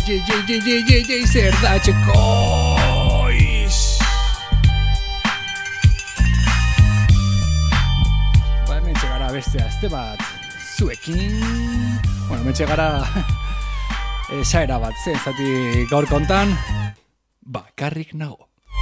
zer da txekoiz. Ba, hemen txegara beste azte bat zuekin. Bueno, hemen txegara saera bat zen, zati gaur kontan bakarrik nago.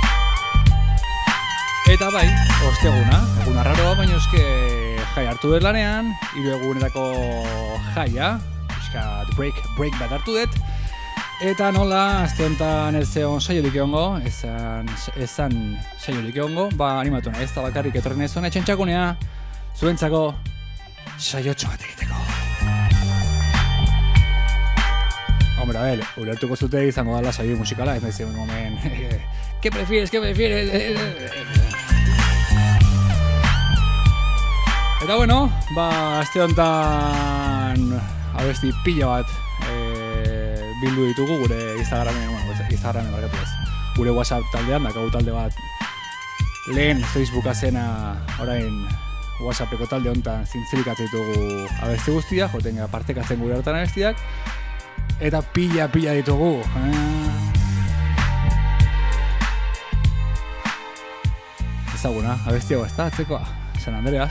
Eta bai, osteguna, egun arraroa, baina eske jai hartu dut lanean, 3 egunetako jaia, eskat break bat hartu dut, eta nola, azte honetan ez zeon saiorik egongo, ezan saiorik egongo, ba animatu nahi, ez da bakarrik etorri nahi zuen etxentxakunea, zuentzako saiotxo bat egiteko. Hombre, a ver, ulertuko zute izango dala saio musikala, ez nahi zeuen gomen, ¿qué prefieres? Eta bueno, ba, azte honetan abesti pila bat bildu ditugu gure Instagramen, Instagramen barkatu ez. Gure WhatsApp taldean, dakagu talde bat lehen Facebooka zena orain WhatsAppeko talde honetan zintzirikatzen ditugu abesti guztia, joten gara partekatzen gure hartan abestiak, eta pila ditugu. Ezaguna, abestiago ez da, atzekoa. San Andreas,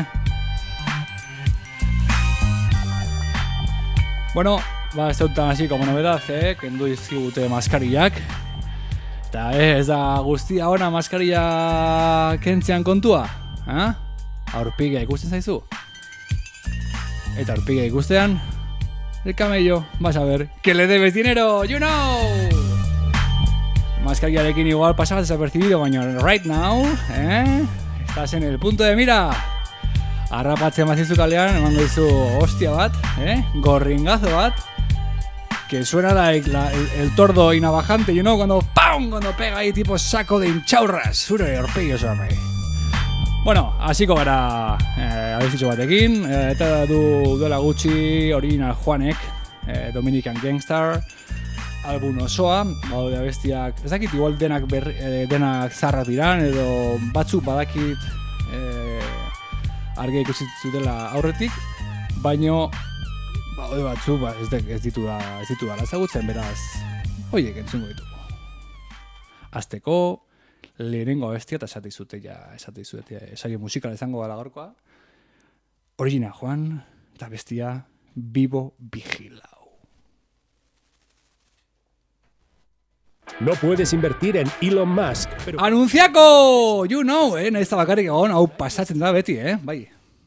Bueno, ba, ez dut así como novedad, kendu izkigute maskarillak. Eta ez da guztia ona maskarilla kentzean kontua, aurpigia ikusten zaizu. Eta aurpigia ikustean, el camello, vas a ver, que le debes dinero, you know! Maskarillarekin igual pasaba desapercibido, baina right now, estás en el punto de mira. Arrapatzen mazizu kalean, emango dizu hostia bat, gorringazo bat, que suena el tordo inabajante, you know, cuando pega ahí tipo saco de hinchaurras, zure horpegio zoame. Bueno, hasiko gara abestitxo batekin, eta duela gutxi Original Juanek, Dominican Gangstar, album osoa, baude abestiak, ez dakit igual denak zarrak diran, edo batzuk badakit argia ikusi zutela aurretik, baino baude batzuk ez ditu dala ezagutzen, beraz, hoiek entzungo ditugu. Azteko, lehenengo abestia eta esate izute saio musikala izango gala gaurkoa, Original Juan, eta bestia Vivo Vigilao. No puedes invertir en Elon Musk, pero... ¡Anunciako! You know, nahiz da bakarrik egon, hau pasatzen da beti, bai.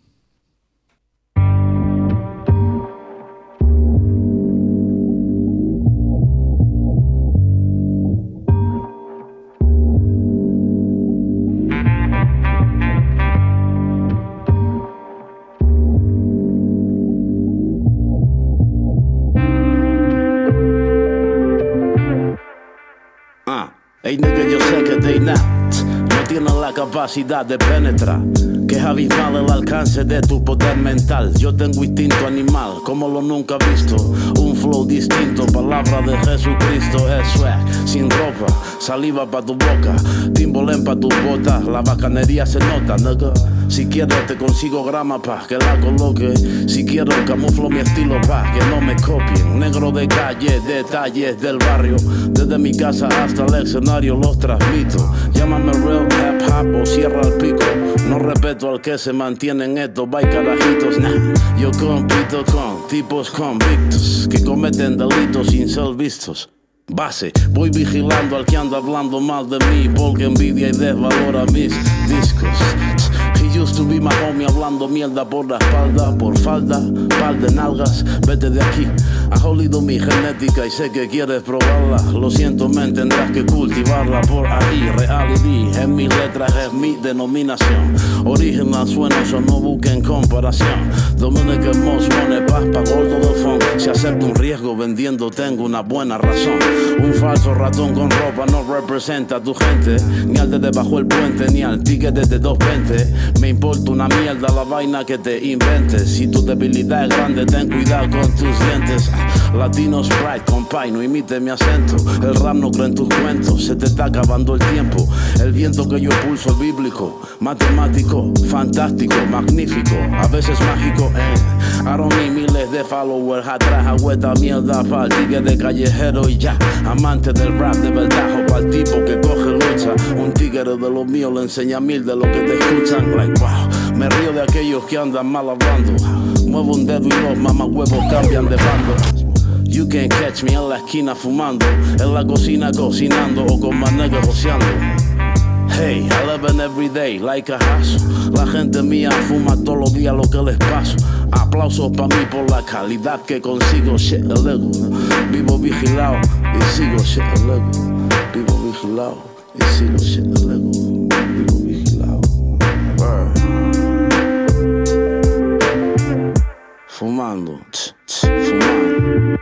Ey nigga, yo sé que they not no tienen la capacidad de penetrar, que es abismal el alcance de tu poder mental. Yo tengo instinto animal, como lo nunca visto, un flow distinto, palabra de Jesucristo, es swag, sin ropa, saliva pa tu boca, timbolén pa tus botas, la bacanería se nota, nigga. Si quiero te consigo grama pa' que la coloque, si quiero camuflo mi estilo pa' que no me copien. Negro de calle, detalles del barrio, desde mi casa hasta el escenario los transmito. Llámame real hip hop o cierra el pico, no respeto al que se mantiene en estos by carajitos, nah. Yo compito con tipos convictos que cometen delitos sin ser vistos. Base, voy vigilando al que anda hablando mal de mí, porque envidia y desvalora mis discos. He used to be my homie hablando mierda por la espalda, por falda, par de nalgas, vete de aquí. Has olido mi genética y sé que quieres probarla. Lo siento, men, tendrás que cultivarla por ahí. Reality en mis letras es mi denominación. Original suena, eso no busquen comparación. Dominican Moss pone paz pa' gordo de funk. Si acepto un riesgo vendiendo tengo una buena razón. Un falso ratón con ropa no representa a tu gente, ni al de debajo el puente, ni al ticket de 220. Me importa una mierda la vaina que te inventes. Si tu debilidad es grande, ten cuidado con tus dientes. Latino Sprite, compay, no imite mi acento. El rap no cree en tus cuentos, se te está acabando el tiempo. El viento que yo pulso es bíblico, matemático, fantástico, magnífico, a veces mágico, I don't need miles de followers atrás, hago esta mierda para el tigre de callejero y ya. Amante del rap de verdad, o para el tipo que coge lucha. Un tigre de los míos le enseña 1000 de los que te escuchan. Like wow, me río de aquellos que andan mal hablando. Muevo un dedo y los mamahuevos cambian de bando. You can't catch me en la esquina fumando, en la cocina cocinando o con más negros joseando. Hey, I live in every day like a hustle. La gente mía fuma todos los días lo que les paso. Aplausos pa' mí por la calidad que consigo, shit, el ego. Vivo vigilado y sigo, shit, el ego. Vivo vigilado y sigo, shit, el ego. Vivo vigilado. Fumando, fumando.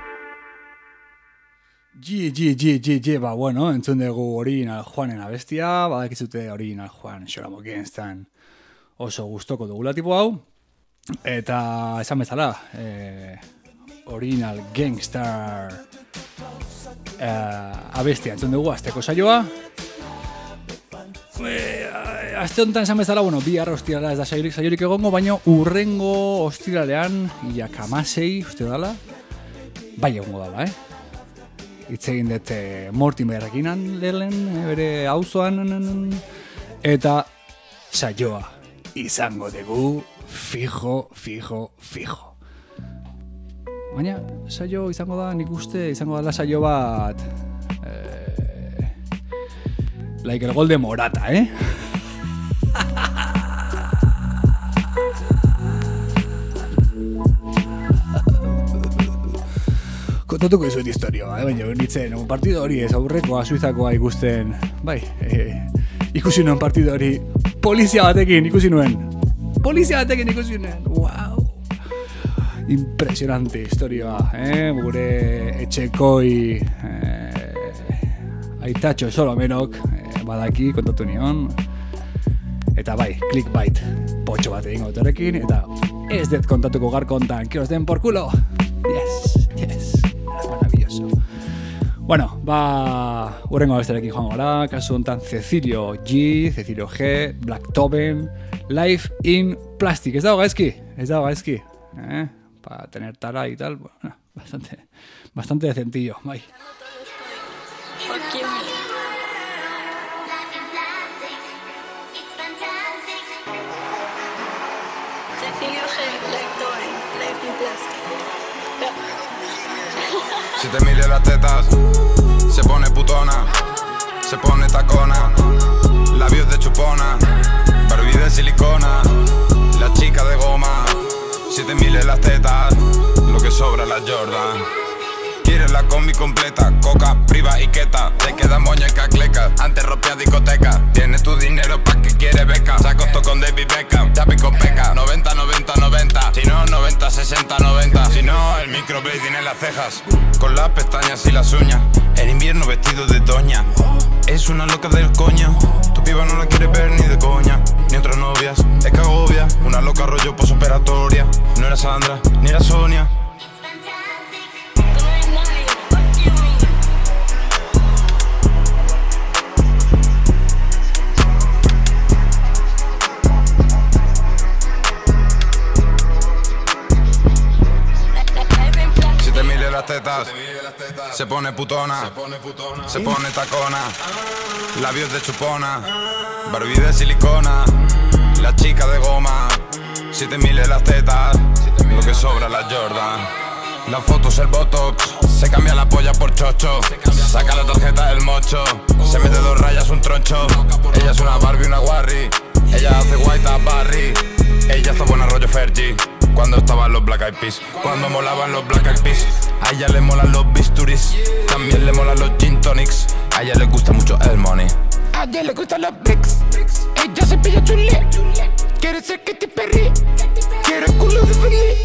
Ba, bueno, entzun dugu Original Juanen abestia, badakizute Original Juan Xoramo Gangstan oso gustoko dugula tipo hau, eta esan bezala, Original Gangstar abestia entzun dugu azteko saioa. Aste honetan esan bezala, bueno, bihar ostirala ez da saiorik egongo, baina urrengo ostiralean, iak 16, uste dala, bai egongo dala, hitz egin dut Mortimerrekin lehen, bere auzoan, eta saioa izango dugu fijo. Baina saio izango da, nik uste izango dela saio bat like el gol de Morata, Kontatuko izuet historioa, baina nintzen, partido hori ez aurrekoa Suizakoa ikusten, bai, ikusi nuen partido hori polizia batekin ikusi nuen, wow! Impresionante historioa, gure etxekoi Aitatxo Solomenok badaki kontatu nion, eta bai, clickbait potxo bat egingo dut eta ez dut kontatuko garko ontan, que os den por culo, yes. Maravilloso. Bueno, urrengo abestarekin joango gara, kasu honetan Cecilio G, Cecilio G, Blacktoven, Life in Plastic. Ez dago gaizki? Para tener tara y tal, bueno, bastante decentillo, bai. Forgive me. Cecilio G, Blacktoven, Life in Plastic. Si te mire las tetas, se pone putona, se pone tacona, labios de chupona, Barbie de silicona, la chica de goma. Si te mire las tetas, lo que sobra la Jordan. Quieres la combi completa, coca, priva y queta. Te quedan moña y cacleca, antes rompía discoteca. Tienes tu dinero pa' que quieres beca. Se acostó con David Beckham, Chapi con peca. 90, 90, 90, si no 90, 60, 90. Si no, el microblading en las cejas, con las pestañas y las uñas. En invierno vestido de doña, es una loca del coño. Tu piba no la quiere ver ni de coña, ni otras novias, es que agobia. Una loca rollo posoperatoria, no era Sandra, ni era Sonia. Las tetas, se pone putona, se pone tacona, labios de chupona, Barbie de silicona, la chica de goma. Si te mire las tetas, lo que sobra la Jordan. Las fotos, el botox, se cambia la polla por chocho, saca la tarjeta del mocho, se mete 2 rayas, un troncho. Ella es una Barbie, una Warry, ella hace White a Barry, ella está buena rollo Fergie. Cuando estaban los Black Eyed Peas, cuando molaban los Black Eyed Peas. A ella le molan los bisturis, también le molan los gin tonics. A ella le gusta mucho el money, a ella le gustan los bricks. Ella se pilla chulé, quiere ser Katy Perry, quiere el culo de Fendi.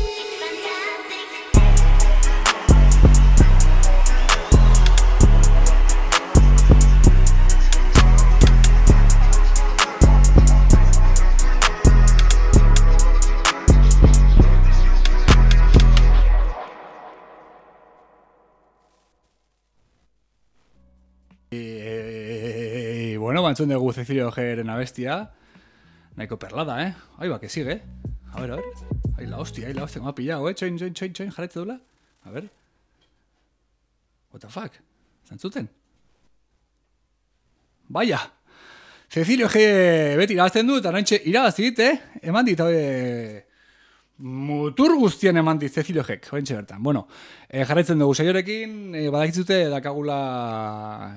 Bueno, bantzun dugu Cecilio Geren abestia. Nahiko perlada, Ahí va, que sigue. A ver. Ahí la hostia, me ha pillado, Choin, jarretze dula. A ver. What the fuck? Zantzuten? Vaya! Cecilio G beti irabazten du, eta nointxe irabazit, Eman dit, mutur guztien eman dit Cecilio Gek, hoentxe bertan. Bueno, jarraitzen dugu saiorekin, badakitzute dakagula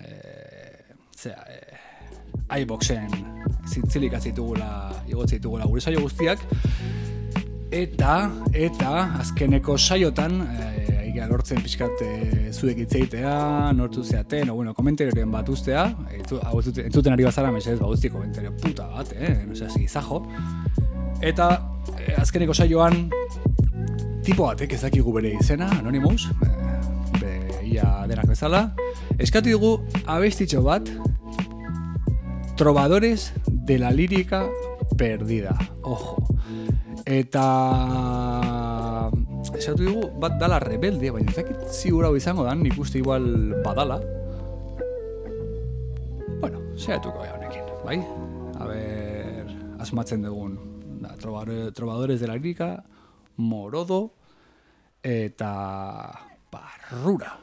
iBoxen zintzilik atzitugula, igotzitugula gure saio guztiak, eta azkeneko saiotan, aiga lortzen pixkat zuek itzeitea, nortu zeaten, komentarioren bat ustea, entzuten ari bazara, mesez, guzti komentario puta bat, no sé, gizajo. Eta azkeneko saioan tipo batek ez dakigu bere izena, Anonymous, ia denak bezala, eskatu dugu abestitxo bat, Trovadores de la lírica perdida, ojo. Eta esatu dugu bat dala rebelde, baina ez dakit ziur hau izango dan, nik uste igual badala. Bueno, saiatuko gara honekin, bai? A ber, asmatzen dugun Trovadores de la lírica, Morodo eta Barrura.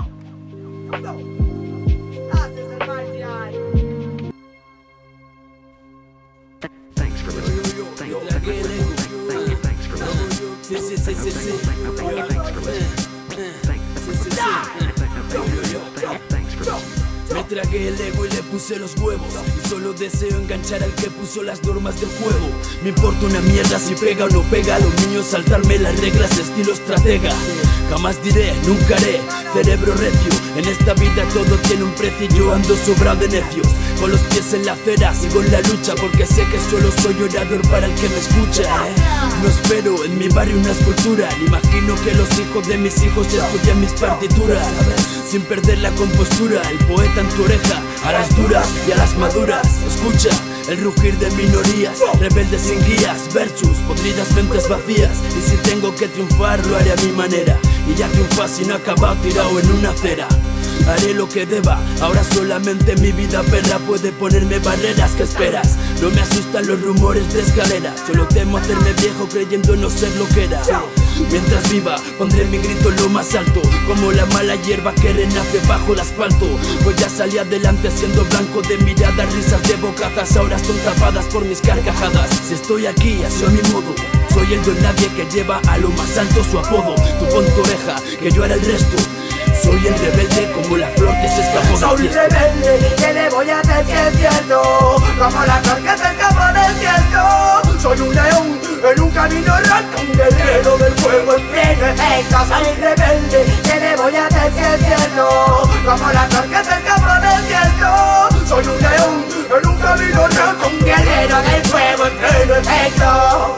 Me tragué el ego y le puse los huevos, y solo deseo enganchar al que puso las normas del juego. Me importa una mierda si pega o no pega, lo mío es saltarme las reglas estilo estratega. Jamás diré, nunca haré, cerebro recio. En esta vida todo tiene un precio y yo ando sobrado de necios. Con los pies en la acera, sigo en la lucha, porque sé que solo soy orador para el que me escucha, No espero en mi barrio una escultura, ni imagino que los hijos de mis hijos estudian mis partituras. Sin perder la compostura, el poeta en tu oreja, a las duras y a las maduras. Escucha el rugir de minorías, rebeldes sin guías, versus, podridas mentes vacías. Y si tengo que triunfar, lo haré a mi manera. Y ya triunfas y no acabado tirado en una acera. Haré lo que deba, ahora solamente mi vida perra puede ponerme barreras. ¿Qué esperas? No me asustan los rumores de escaleras, solo temo hacerme viejo creyendo no ser lo que era. Mientras viva, pondré mi grito en lo más alto, como la mala hierba que renace bajo el asfalto. Pues ya salí adelante siendo blanco de miradas, risas de bocazas, ahora son tapadas por mis carcajadas. Si estoy aquí, así a mi modo, soy el don nadie que lleva a lo más alto su apodo. Tú pon tu oreja, que yo haré el resto. Soy el rebelde como la flor que se escapó del Soy rebelde, ¿qué le voy a hacer si es cierto? Como la flor que se escapó del cielo. Soy un león en un camino recto, un guerrero del fuego en pleno efecto. Soy rebelde, ¿qué le voy a hacer si es cierto? Como la flor que se escapó del cielo. Soy un león en un camino recto, un guerrero del fuego en pleno efecto.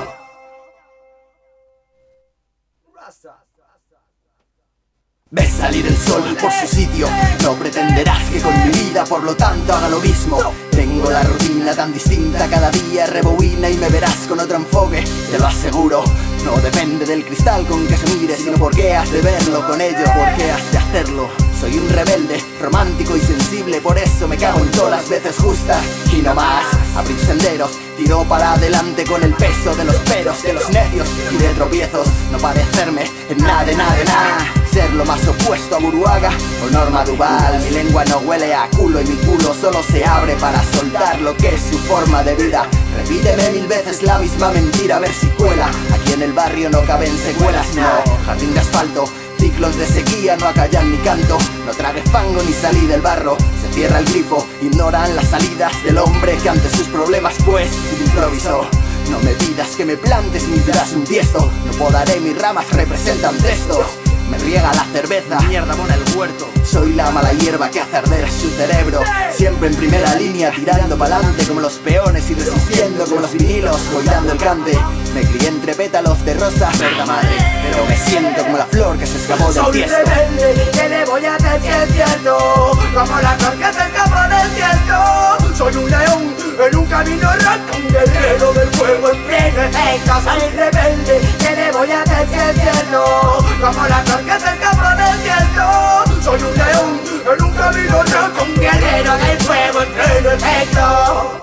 Ves salir el sol por su sitio, no pretenderás que con mi vida por lo tanto haga lo mismo. Tengo la rutina tan distinta, cada día rebobina y me verás con otro enfoque, te lo aseguro. No depende del cristal con que se mire, sino por qué has de verlo con ello, por qué has de hacerlo. Soy un rebelde, romántico y sensible, por eso me cago en todas las veces justas. Y no más, abrir senderos, tiro para adelante con el peso de los peros, de los necios y de tropiezos. No parecerme en nada, ser lo más opuesto a Buruaga o Norma Duval. Mi lengua no huele a culo y mi culo solo se abre para soltar lo que es su forma de vida. Repíteme 1000 veces la misma mentira, a ver si cuela. Aquí en el barrio no caben secuelas, no. Jardín de asfalto, ciclos de sequía no acallan mi canto. No tragué fango ni salí del barro, se cierra el grifo. Ignoran las salidas del hombre que ante sus problemas pues improvisó. No me pidas que me plantes ni serás un tiesto, no podaré, mis ramas representan textos. Me riega la cerveza, mierda mona el huerto. Soy la mala hierba que hace arder su cerebro. Siempre en primera línea, tirando pa'lante como los peones y resistiendo como los vinilos, voy dando el cante. Me crié entre pétalos de rosa, verdad madre, pero me siento como la flor que se escapó del tiesto. Soy rebelde, ¿qué le voy a hacer si es cierto? Como la flor que se escapó del tiesto. Soy un león en un camino recto, un guerrero del fuego en pleno efecto. Soy rebelde, ¿qué le voy a hacer si es cierto? Como la flor que se escapó del cielo. Soy un león en un camino recto, un guerrero guerrero del fuego en pleno efecto.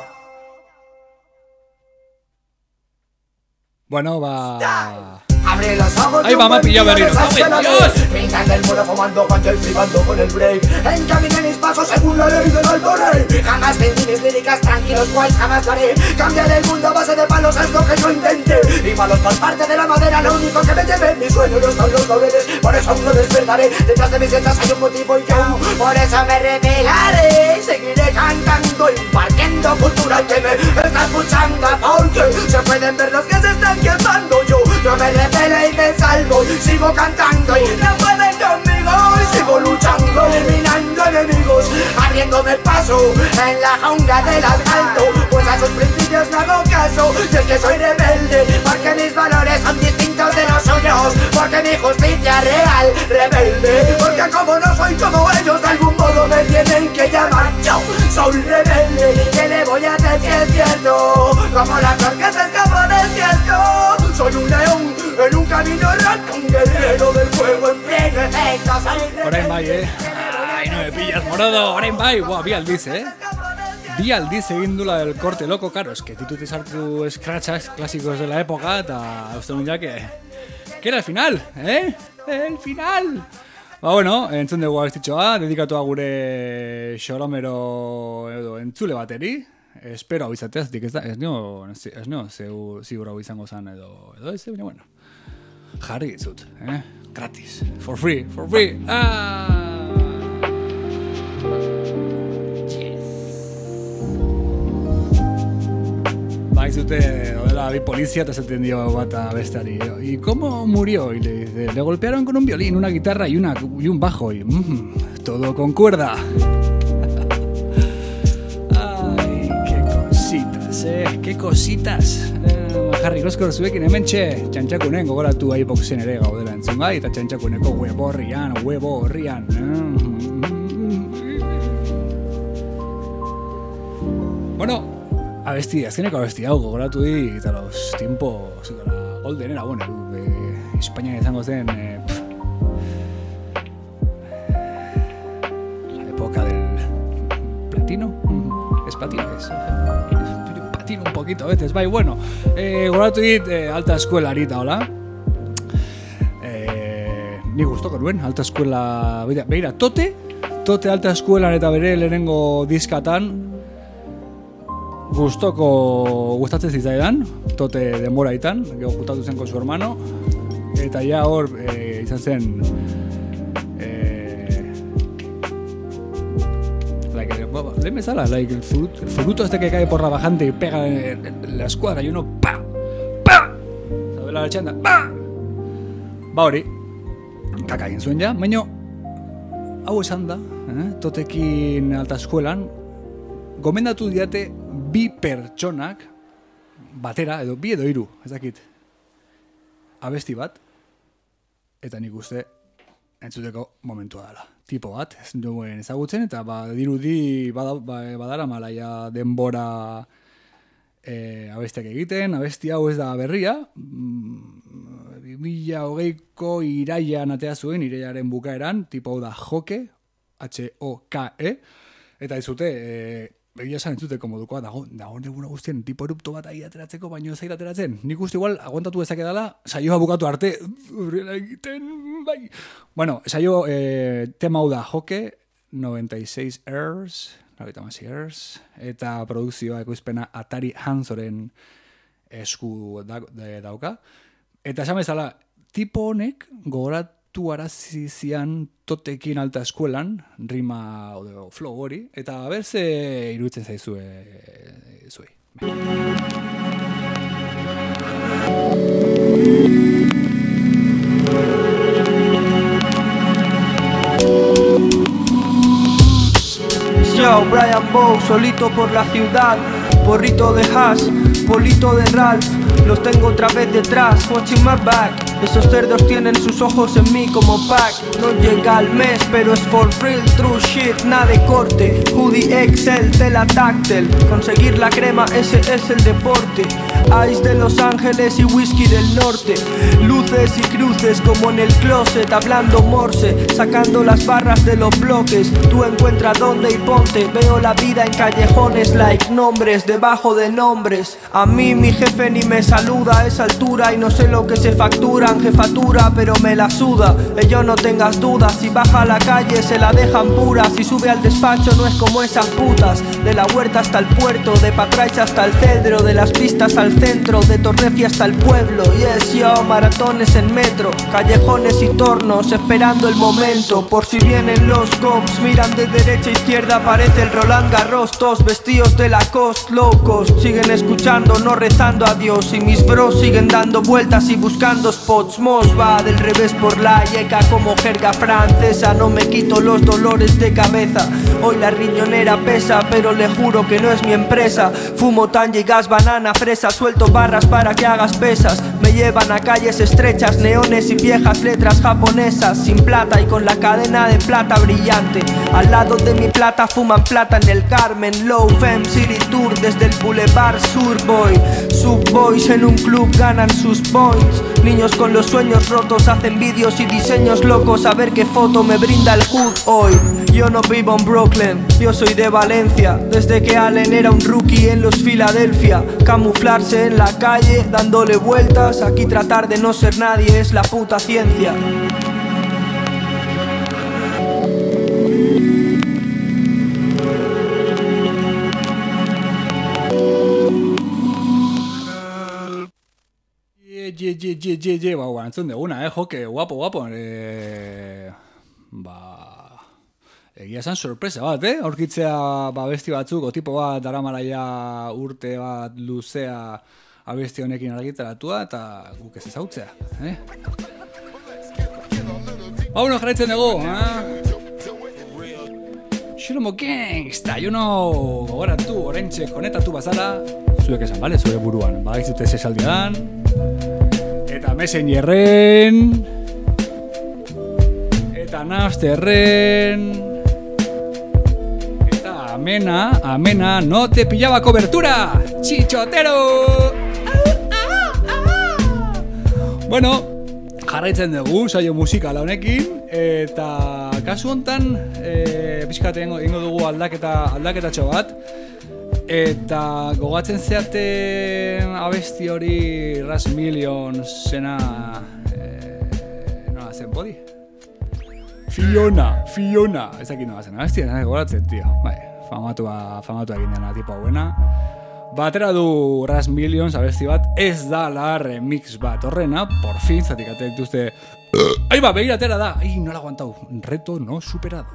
Bueno, va... Abre los ojos. Ahí va, me ha pillado Berriro. ¡Dios! Pintan el muro fumando pancha y flipando con el break. Encaminé mis pasos según la ley del alto rey. Jamás vendí mis líricas tranquilos, guays, jamás lo haré. Cambiar el mundo a base de palos es lo que yo intenté. Y palos por parte de la madera, lo único que me llevé. Mi sueño no están los laureles, por eso aún no despertaré. Detrás de mis letras hay un motivo y yo por eso me revelaré. Seguiré cantando, impartiendo cultura al que me está escuchando. Porque se pueden ver los que se están quemando. Yo me revelo y me salvo, sigo cantando y no pueden conmigo. Y sigo luchando, eliminando enemigos, abriéndome paso en la jungla del asfalto. Pues a sus principios no hago caso, y es que soy rebelde, porque mis valores son distintos de los suyos. Porque mi justicia real, rebelde, porque como no soy como ellos, de algún modo me tienen que llamar. Yo soy rebelde, ¿qué le voy a hacer si es cierto? Como la flor que se escapó del desierto. Soy un león en un camino errante, un guerrero del fuego en pleno efecto. Orain bai, Ai, no me pillas, morado. Orain bai, buah, bi aldiz, Bi aldiz egin dula del corte loco, claro, es que ditut sartu scratchas clásicos de la época, eta uste nun ja que era el final, El final! Ba, bueno, entzun dugu abestitxoa, dedikatua gure xolomero edo entzule bateri. Espero hau izatea, ez nio ziur hau izango zen edo ez, baina bueno. Jarri izut, gratis, for free, Ba, izute, odela bi polizia eta zaten dio bata bestari. ¿Y cómo murió? Y le dice, le golpearon con un violín, una guitarra y un bajo. Y todo con cuerda. Qué cositas. Jarri Koskor zuekin hementxe txantxakunen gogoratu iBoxen ere gaudela entzungai eta txantxakuneko web horrian. Bueno, azkeneko abesti hau gogoratu di eta los tiempos la golden era, bueno, Espainian izango zen la época del platino. Es platino, un poquito a veces, bai, bueno, goratu dit alta eskuela arita, hola. Ni gustoko nuen, alta eskuela, beira, tote alta eskuelan eta bere lehenengo diskatan gustatzen zitzaidan, tote denboraitan, gero jutatu zen con su hermano, eta ja hor izan zen le me sala, el fruto este que cae por la bajante y pega en la escuadra y uno ¡pa! ¿Sabes la chanda? ¡pa! Ba hori, kaka egin zuen ja, baina hau esan da, totekin alta eskuelan, gomendatu diate bi pertsonak batera, edo bi edo hiru, ez dakit, abesti bat, eta nik uste entzuteko momentua dela. Tipo bat, ez duen ezagutzen, eta dirudi badara malaia denbora abestiak egiten. Abesti hau ez da berria, 2020ko iraian atea zuen, iraiaren bukaeran, tipo hau da Joke, H-O-K-E, eta izute, begia esan entzuteko modukoa, dago neguna guztien tipo erupto bat ahi ateratzeko, baino ez ateratzen. Nik uste igual, aguantatu ezak edala, saioa bukatu arte, egiten, bai. Bueno, saio tema hau da Joke, 96 Hz, eta produkzioa ekoizpena Atari Hanzoren esku dauka. Eta esan bezala, tipo honek gogoratu arazizian totekin alta eskuelan, rima o flow hori, eta berze iruditzen zaizue zuei. Yo, Brian Bow, solito por la ciudad, porrito de hash, polito de Ralph, los tengo otra vez detrás, watching my back. Esos cerdos tienen sus ojos en mí como Pac. No llega al mes, pero es for real, true shit, nada de corte. Hoodie Excel, tela táctil. Conseguir la crema, ese es el deporte. Ice de Los Ángeles y whisky del norte. Luces y cruces como en el closet, hablando morse, sacando las barras de los bloques. Tú encuentra dónde y ponte. Veo la vida en callejones like nombres debajo de nombres. A mí mi jefe ni me saluda a esa altura y no sé lo que se factura en jefatura, pero me la suda. Ello no tengas dudas, si baja a la calle se la dejan pura. Si sube al despacho no es como esas putas. De la huerta hasta el puerto, de Patraich hasta el cedro, de las pistas al centro, de Torrefi hasta el pueblo. Yes yo, maratones en metro, callejones y tornos, esperando el momento. Por si vienen los cops, miran de derecha a izquierda, parece el Roland Garros. Todos vestidos de Lacoste, low cost. Siguen escuchando, no rezando a Dios. Y mis bros siguen dando vueltas y buscando spots. Mos va del revés por la yeca como jerga francesa. No me quito los dolores de cabeza. Hoy la riñonera pesa, pero le juro que no es mi empresa. Fumo tanja y gas, banana, fresa. Suelto barras para que hagas pesas. Me llevan a calles estrechas, neones y viejas letras japonesas. Sin plata y con la cadena de plata brillante. Al lado de mi plata fuman plata en el Carmen. Low Femme City Tour desde el Boulevard Surboy. Subboys en un club ganan sus points. Niños con los sueños rotos hacen vídeos y diseños locos. A ver qué foto me brinda el hood hoy. Yo no vivo en Brooklyn, yo soy de Valencia. Desde que Allen era un rookie en los Philadelphia. Camuflarse en la calle, dándole vueltas. Aquí tratar de no ser nadie es la puta ciencia. Ba, guantzun deguna, joke, guapo. Egia esan sorpresa bat, aurkitzea abesti batzuk, o tipo bat daramalaia urte bat luzea abesti honekin argitaratua eta guk ez ezautzea, Bueno, jarraitzen dugu, Shilomo Gangsta, gogoratu, oraintxe konetatu bazara, zuek esan, bale, zure buruan, badaizute esaldian, eta Messengerren, eta Napsterren, eta amena, no te pillaba cobertura, chichotero! Bueno, jarraitzen dugu saio musikala honekin, eta kasu hontan pixkat egingo dugu aldaketatxo bat, eta gogatzen zeate abesti hori Ras Million zena nola zen bodi? Fiona, ez dakit nola zen abesti, gogatzen, tio, bai, famatua egin dena tipo hauena. Batera du Ras Millions abesti bat, ez da la remix bat horrena, por fin, zatikate dituzte. Ahí va, begiratera da, no la aguantau, reto no superado.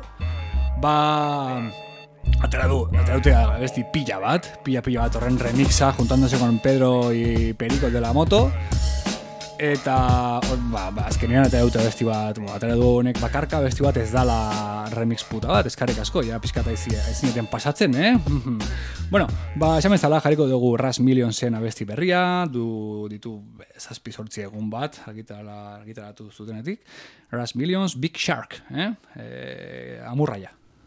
Atera dute abesti pilla bat horren remixa, juntándose con Pedro y Perico de la moto. Eta, azkenean atera dute abesti bat, atera du honek bakarka abesti bat ez dala remix puta bat, eskarrik asko, ja pizkata ezineten pasatzen, Bueno, esan bezala jarriko dugu Ras Millionsen abesti berria, ditu 7-8 egun bat, argitaratu zutenetik. Ras Millions, Big Shark, amurraia.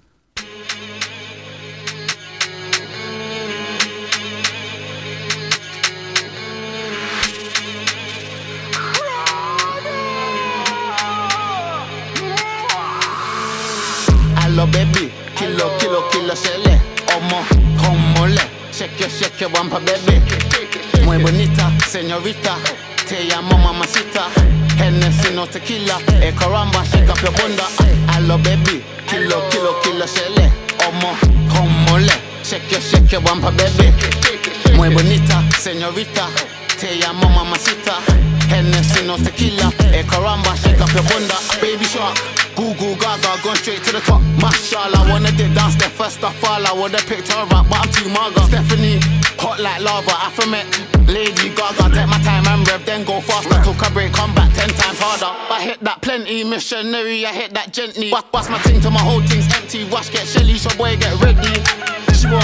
Hello baby, kilo shele, como le, shake wampa baby. Muy bonita, señorita, te llamo mamacita. Hennessy no tequila, caramba, shake up your bunda. Hello baby, kilo shele, como le, shake wampa baby. Muy bonita, señorita, te llamo mamacita. Hennessy no tequila, caramba, shake up your bunda. Baby shark. Google Gaga, going straight to the top. Mashallah, wanna dip down, step first, I fall. I would've picked her up, but I'm too maga. Stephanie, hot like lava, Afromet. Lady Gaga, take my time and rev, then go faster. Took a break, come back 10 times harder. I hit that plenty, missionary, I hit that gently. Bust my ting till my whole thing's empty. Wash, get shelly, your boy get ready. She won't let me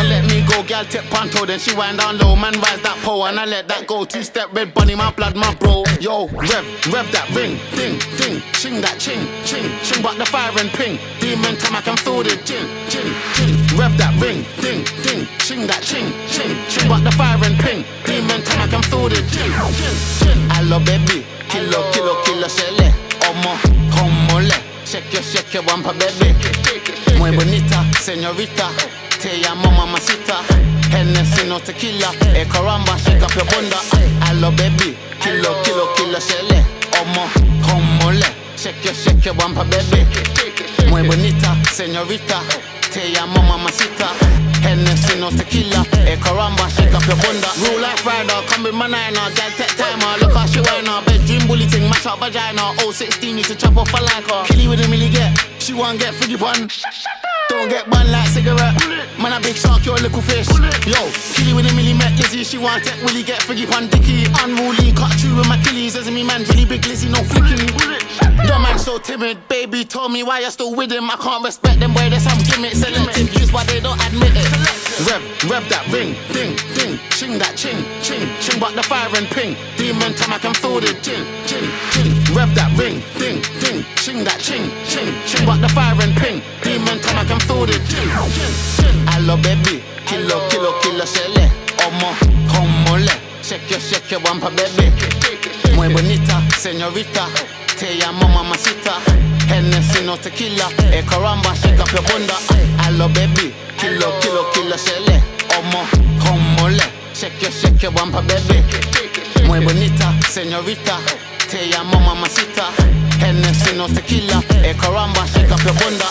go, gal tip panto, then she wind down low. Man rise that pole and I let that go. 2-step red bunny, my blood, my bro. Yo, rev that ring, ding, ding. Ching that ching, ching, ching. Back the fire and ping. Demon time I can feel the gin, gin, gin. Rev that ring, ding, ding. Ching that ching, ching, ching. Back the fire and ping. Demon time I can feel the gin, gin, gin. Hello baby, kilo, shele. Omo, homole. Shake your bumper baby. Muy bonita, señorita. Te llamo mamacita. Hennessy no tequila. Caramba, shake up your bunda. Hello baby, kilo, shele. Omo, homole. Shake your bumper baby. Muy bonita, señorita. Te llamo mamacita. Hennessy no tequila. Caramba, shake up your bunda. Rule like Friday, come with my niner. Gal tech timer, look how she whine her. Bedroom bully ting, mash up vagina. 016 used to chop off a like her. Killy with a milli get, she won't get friggy pun. Don't get bun like cigarette. Man a big shark, you're a little fish. Yo, killy with a milli met Lizzie. She want tech willy get friggy pun dicky. Unruly, cut through with my killies. As me man, really big Lizzie, no flicking. Dumb man so timid. Baby told me why you're still with him. I can't respect them, boy, there's some gimmicks. Selective use, but they don't admit it. Rev that ring, ding, ding. Ching that ching, ching, ching. Back the fire and ping. Demon time I can feel the gin, gin, gin. Rev that ring, ding, ding. Ching that ching, ching, ching. Back the fire and ping. Demon time I can feel the gin, gin, gin. Hello baby, kilo, shele. Omo, homole. Shake your bumper baby. Muy bonita, señorita. Te llamo mamacita. Hennessy no tequila. Caramba, shake up your bunda. Hello baby, kilo, shele. Omo, homole. Shake your bumper baby. Muy bonita, señorita. Te llamo mamacita. Hennessy no tequila. Caramba, shake up your bunda.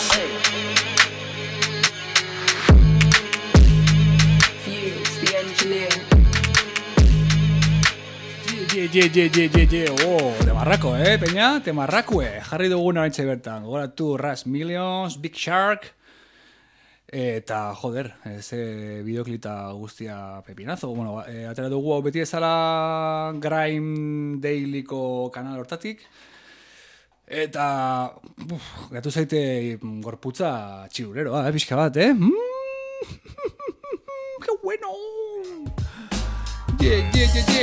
Temarrako, peña? Temarrakue. Jarri dugun oraintxe bertan. Gogoratu Rush Millions, Big Shark. Eta, joder, ze bideoklita guztia pepinazo. Bueno, atera dugu beti ezala Grime Dailyko kanal hortatik. Eta, gatu zaite gorputza txiureroa, pixka bat, ¡Qué bueno! Yeah.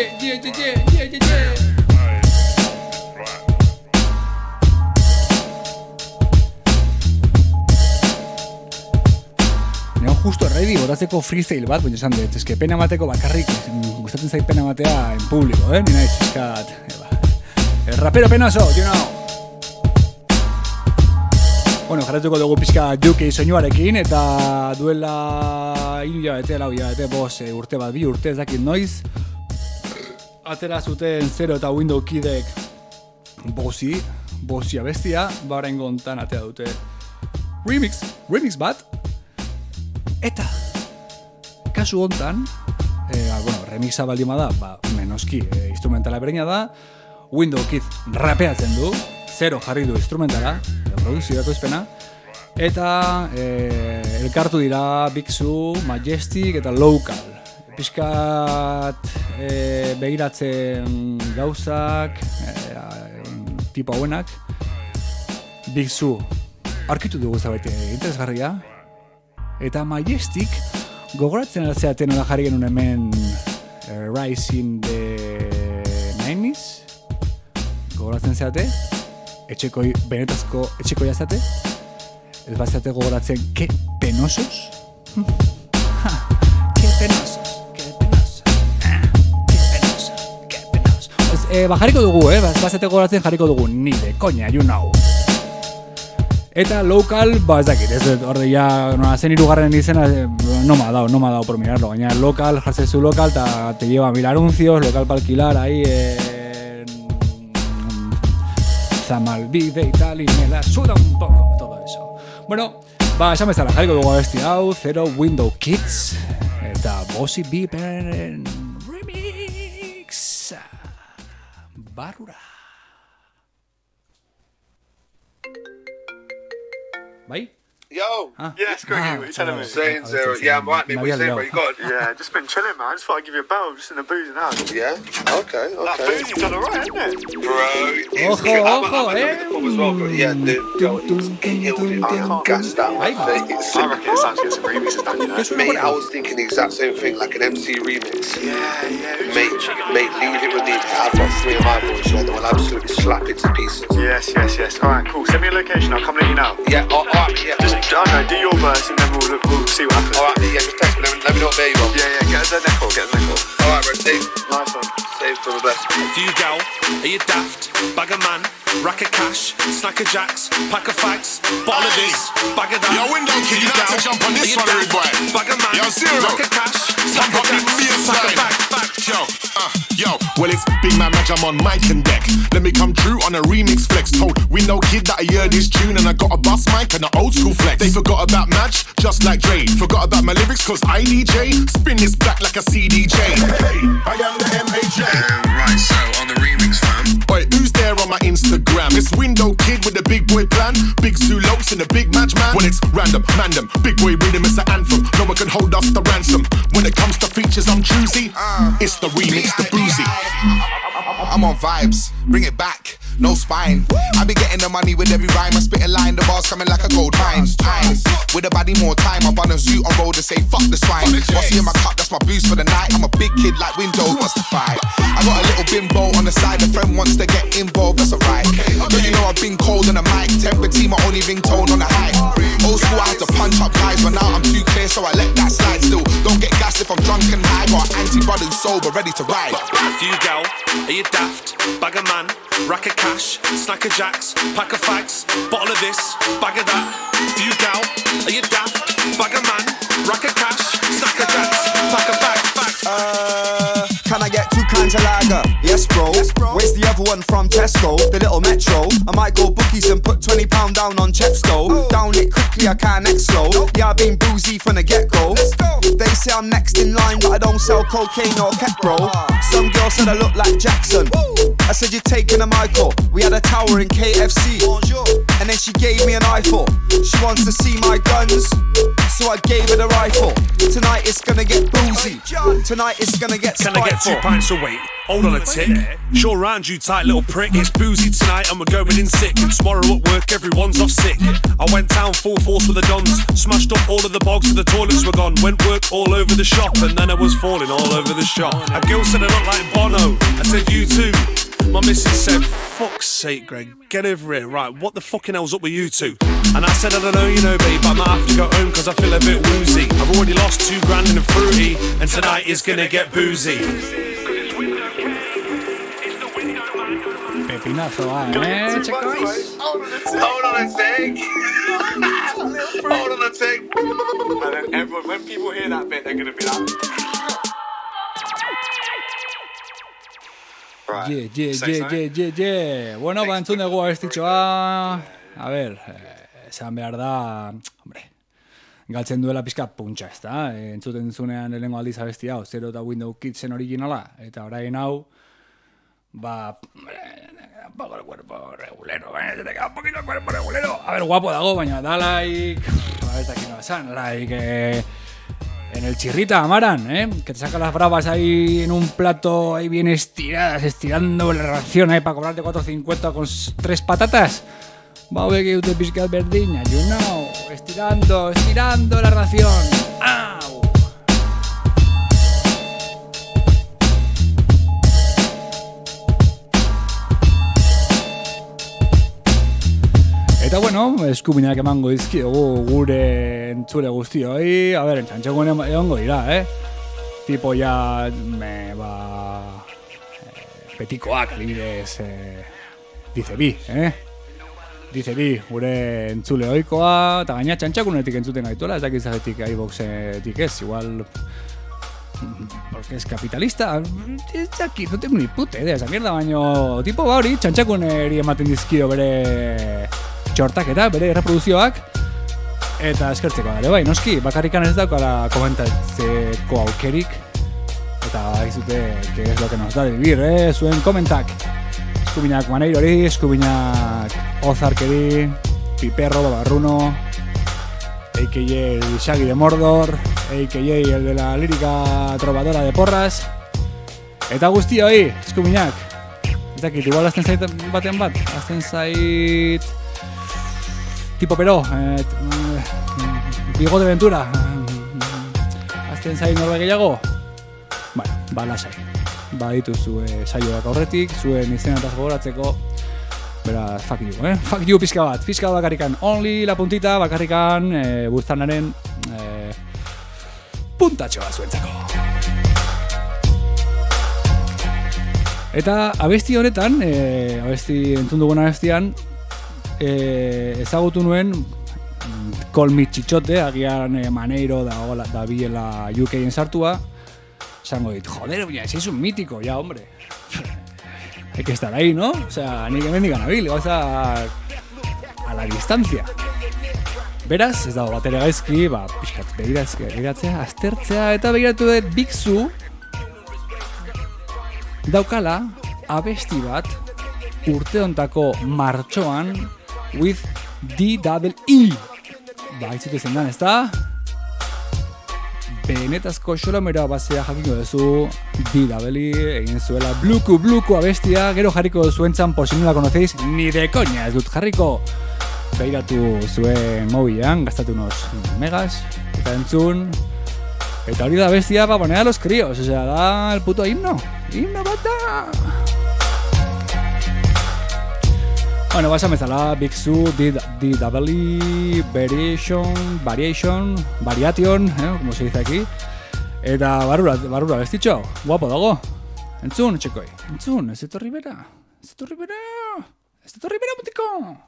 Neo justo ready botatzeko freestyle bat, baina esan dut, eske pena mateko bakarrik, gustatzen zait pena matea en público, Ni naiz fiskat. El rapero penoso, you know. Bueno, jarretuko dugu pixka UK soinuarekin, eta duela lau hilabete, urte bat, 2 urte, ez dakit noiz. Atera zuten Zero eta Window Kidek Bosia bestia, oraingo hontan atea dute remix bat. Eta kasu hontan, remixa baldin bada, menoski instrumentala bereina da, Window Kid rapeatzen du, Zero jarri du instrumentala, produzioko izpena, eta elkartu dira Big Su, Majestic eta Local. Piskat begiratzen gauzak, tipo hauenak, Big Su arkitu dugu zabait interesgarria, eta Majestic gogoratzen altzeaten nola jarri genuen hemen Rising the 90s, gogoratzen zeate, benetazko etxeko jazate, ez bazate gogoratzen, que penosos? Que penosos. Jarriko dugu, bazate gogoratzen jarriko dugu, nire, koña, you know. Eta Local, ez dakit, ez horde ya, zen irugarren izena, no me ha dado por mirarlo, gaina Local, jartzen zu Local, eta te lleva 1000 anuncios, Local para alquilar, ahí Zamalbide y tal, y me la suda un poco todo eso. Bueno, esan bezala, jarriko dugu abesti hau, Zero Window Kids, eta Bossy Beeper Remix. Barrura. Bai? Yo. Yeah, screw you. What are you telling me? Saying zero. Yeah, I'm right, mate. What are you saying, bro? You got? Yeah, just been chilling, man. I just thought I'd give you a bell, just in the boozing house. Yeah. Okay. That boozing's done alright, isn't it? Bro. Ojo, As well, but yeah, dude, yo, he's killed it. I'm gassed out my face. I reckon it's time to get some remixes done, you know. Mate, I was thinking the exact same thing, like an MC remix. Yeah. Mate, leave it with me. I've got 3 of my boys, so they will absolutely slap it to pieces. Yes. Alright, cool. Send me a location. I'll come let you know. Yeah. Alright. Yeah. Just, I don't know, do your verse and then we'll see what happens. Alright, yeah, just text me, let me know what day you are. Yeah, get us a neckle. Alright, bro, safe. Nice one. Safe for the best. Few gal, are you daft? Bag of man, rack of cash, snack of jacks, pack of fags, bottle of this, bag of that. Yo, window kid, you have to jump on this one, rude boy. Bag of man, yo, zero. rack of cash, snack of jacks, pack of fags. Yo, well it's Big Man Madge, I'm on mic and deck. Let me come true on a remix flex. Told Window Kid that I heard this tune and I got a bus mic and an old school flex. They forgot about Madge, just like Dre. Forgot about my lyrics cause I DJ. Spin this back like a CDJ. Hey, I am the MAJ. Right, so on the remix, fam. Oi, who's there on my Instagram? It's Window Kid with the big boy plan. Big Zulopes and the big Madge man. When it's random, big boy rhythm is an anthem. No one can hold us to ransom. When it comes to features, I'm choosy. It's the remix, the boozy. I'm on vibes, bring it back, no spine. I be getting the money with every rhyme. I spit a line, the bars coming like a gold mine. With a body more time, I bun a suit on road and say fuck the swine. Bossy in my cup, that's my boost for the night. I'm a big kid like Window, who wants to fight? I got a little bimbo on the side, a friend wants to get involved, that's alright. But you know I've been cold on the mic, temper team, my only ringtone on the high. Old school, I had to punch up guys, but now I'm too clear, so I let that slide still. Don't get gassed if I'm drunk and high, got anti-brother who's sober, ready to ride. Few gal, are you daft? Bag of man, rack of cash, snack of jacks, pack of fags, bottle of this, bag of that. Few gal, are you daft? Bag of man, rack of cash, snack of jacks, pack of fags. Can I get 2 kinds of lager? Yes, bro. Where's the other one from Tesco? The little Metro. I might go bookies and put £20 down on Chepstow. Down it quickly, I can't next slow. Yeah, I've been boozy from the get-go. They say I'm next in line, but I don't sell cocaine or ket, bro. Some girl said I look like Jackson. I said you're taking a Michael. We had a tower in KFC, and then she gave me an eyeful. She wants to see my guns, so I gave her the rifle. Tonight it's gonna get boozy. Tonight it's gonna get spiteful. Can I get 2 pints of weight? Hold on a tick. Sure round you tight little prick. It's boozy tonight and we're going in sick. And tomorrow at work everyone's off sick. I went down full force with the dons. Smashed up all of the bogs and the toilets were gone. Went work all over the shop and then I was falling all over the shop. A girl said I look like Bono. I said you too. My missus said, fuck's sake, Greg, get over it. Right, what the fucking hell's up with you two? And I said, I don't know, you know, babe, I might have to go home cause I feel a bit woozy. I've already lost £2 grand in a fruity, and tonight is gonna get boozy. Pepinazo, chicos. Hold on a sec. Hold on a sec. And then everyone, when people hear that bit, they're gonna be like... Bueno, ba, entzun dugu abestitxoa. A ver, esan behar da, hombre, galtzen duela pixka puntxa, ez da? Entzuten zunean lehenengo aldiz abesti hau, Zero eta Window Kidsen originala, eta orain hau, ba, un poco el cuerpo regulero, te queda un poquito el cuerpo regulero. A ver, guapo dago, baina da like, a ver, aquí no esan, like, en el chirrita, Amaran, que te saca las bravas ahí en un plato ahí bien estiradas, estirando la ración ahí para cobrarte 4,50 con 3 patatas. Va a ver que usted pizca verdiña, you know, estirando la ración. ¡Au! Eta bueno, eskubinak emango dizkiogu gure entzule guztioi. A ber, txantxegoen egongo dira, Tipo ya, petikoak, adibidez, dice bi, Dice bi, gure entzule oikoa, eta gaina txantxakunetik entzuten gaituela, ez dakit zagetik iVoxetik ez, igual... Porque es capitalista, es aquí, no tengo ni puta idea, esa mierda, baino... Tipo ba hori, txantxakuneri ematen dizkio bere... txortak eta bere reproduzioak eta eskertzeko dara, bai, noski, bakarrikan ez daukala komentatzeko aukerik eta izute que es lo que nos da de vivir, zuen komentak eskubinak Maneirori, eskubinak Ozarkeri, Piperro, Babarruno a.k.a. el Shaggy de Mordor, a.k.a. el de la lírica trovadora de Porras. Eta guzti hoi, eskuminak. Ez dakit, igual azten zait baten bat. Azten zait... tipo pero, bigote ventura. Azten zait norbe gehiago. Bueno, lasai. Dituzu saioak aurretik, zuen izenataz gogoratzeko. Beraz, fuck you, Fuck you pizka bat bakarrikan. Only la puntita bakarrikan buztanaren puntatxoa zuentzako. Eta abesti honetan, entzun dugun abestian, ezagutu nuen Call Me Chichote, agian Maneiro da biela UK-en sartua. Esango dit, joder, ese es un mítico, ya, hombre. Hay que estar ahí, ¿no? O sea, ni que me digan abil, vas a la distancia. Beraz, ez dago batere gaizki, pixkat begiratzea, aztertzea, eta begiratu dut Big Su daukala abesti bat urteontako martxoan with D-double-E. Itzitu zendan, ez da? Benetazko xolomeroa bazea jakingo duzu D-double-E egin zuela Bluku abestia, gero jarriko zuentzan por si no la conocéis, ni de coña ez dut jarriko. Behiratu zuen mobilean, gastatu unos megas, eta entzun. Eta hori da bestia para poner a los críos, o sea, da el puto himno. ¡Himno bata! Bueno, vas a bezala, Big Su, D-double-E, Variation, como se dice aquí. Eta barrura bestitxo, guapo dago. Entzun, txekoi, entzun, ez etorri bera, mutiko!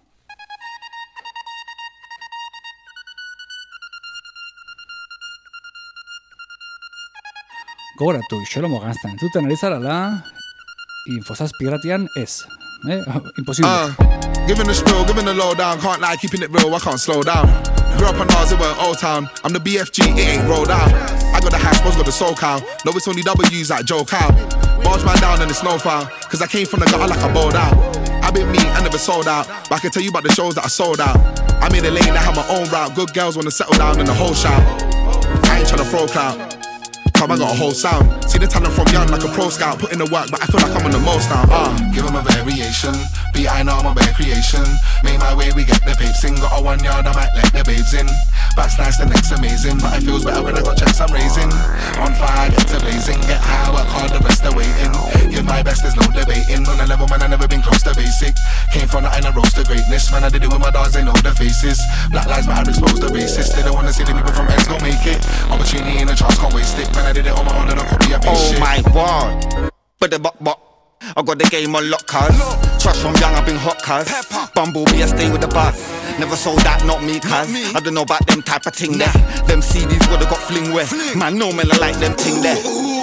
Gogoratu, xolomo ganztan entzuten ari zarala, Infosazpi gratian ez. Imposible. Giving the spill, giving the lowdown. Can't lie, keeping it real, I can't slow down. Grew up on Ours, it went Old Town. I'm the BFG, it ain't rolled out. I got the hash, boss got the soul cow. No, it's only W's like Joe Cow. Barge man down in the snowfall, cause I came from the gutter like I bowled out. I've been me, I never sold out, but I can tell you about the shows that I sold out. I'm in the lane, I have my own route. Good girls wanna settle down in the whole shout. I ain't tryna throw clout. I got a whole sound. See the talent from young like a pro scout. Put in the work, but I feel like I'm on the most now. Give them a variation. I know I'm a bare creation. Make my way, we get the papes in. Got a 1 yard, I might let the babes in. Back's nice, the neck's amazing, but it feels better when I got checks I'm raising. On fire, get to blazing. Get high, work hard, the rest are waiting. Give my best, there's no debating. On a level, man, I never been close to basic. Came from the inner roast to greatness. Man, I did it with my dogs, they know the faces. Black lives matter, exposed the racist. They don't wanna see the people from ends gon' make it. Opportunity in a chance, can't waste it. Man, I did it on my own and I copy a piece shit. Oh my god, but the buck. I got the game on lock, cuz. Trust from young, I've been hot, cuz. Bumblebee, I stay with the buzz. Never sold that, not me, cuz. I don't know about them type of thing there. Them CDs would've got fling where. Man, no man, I like them ting there.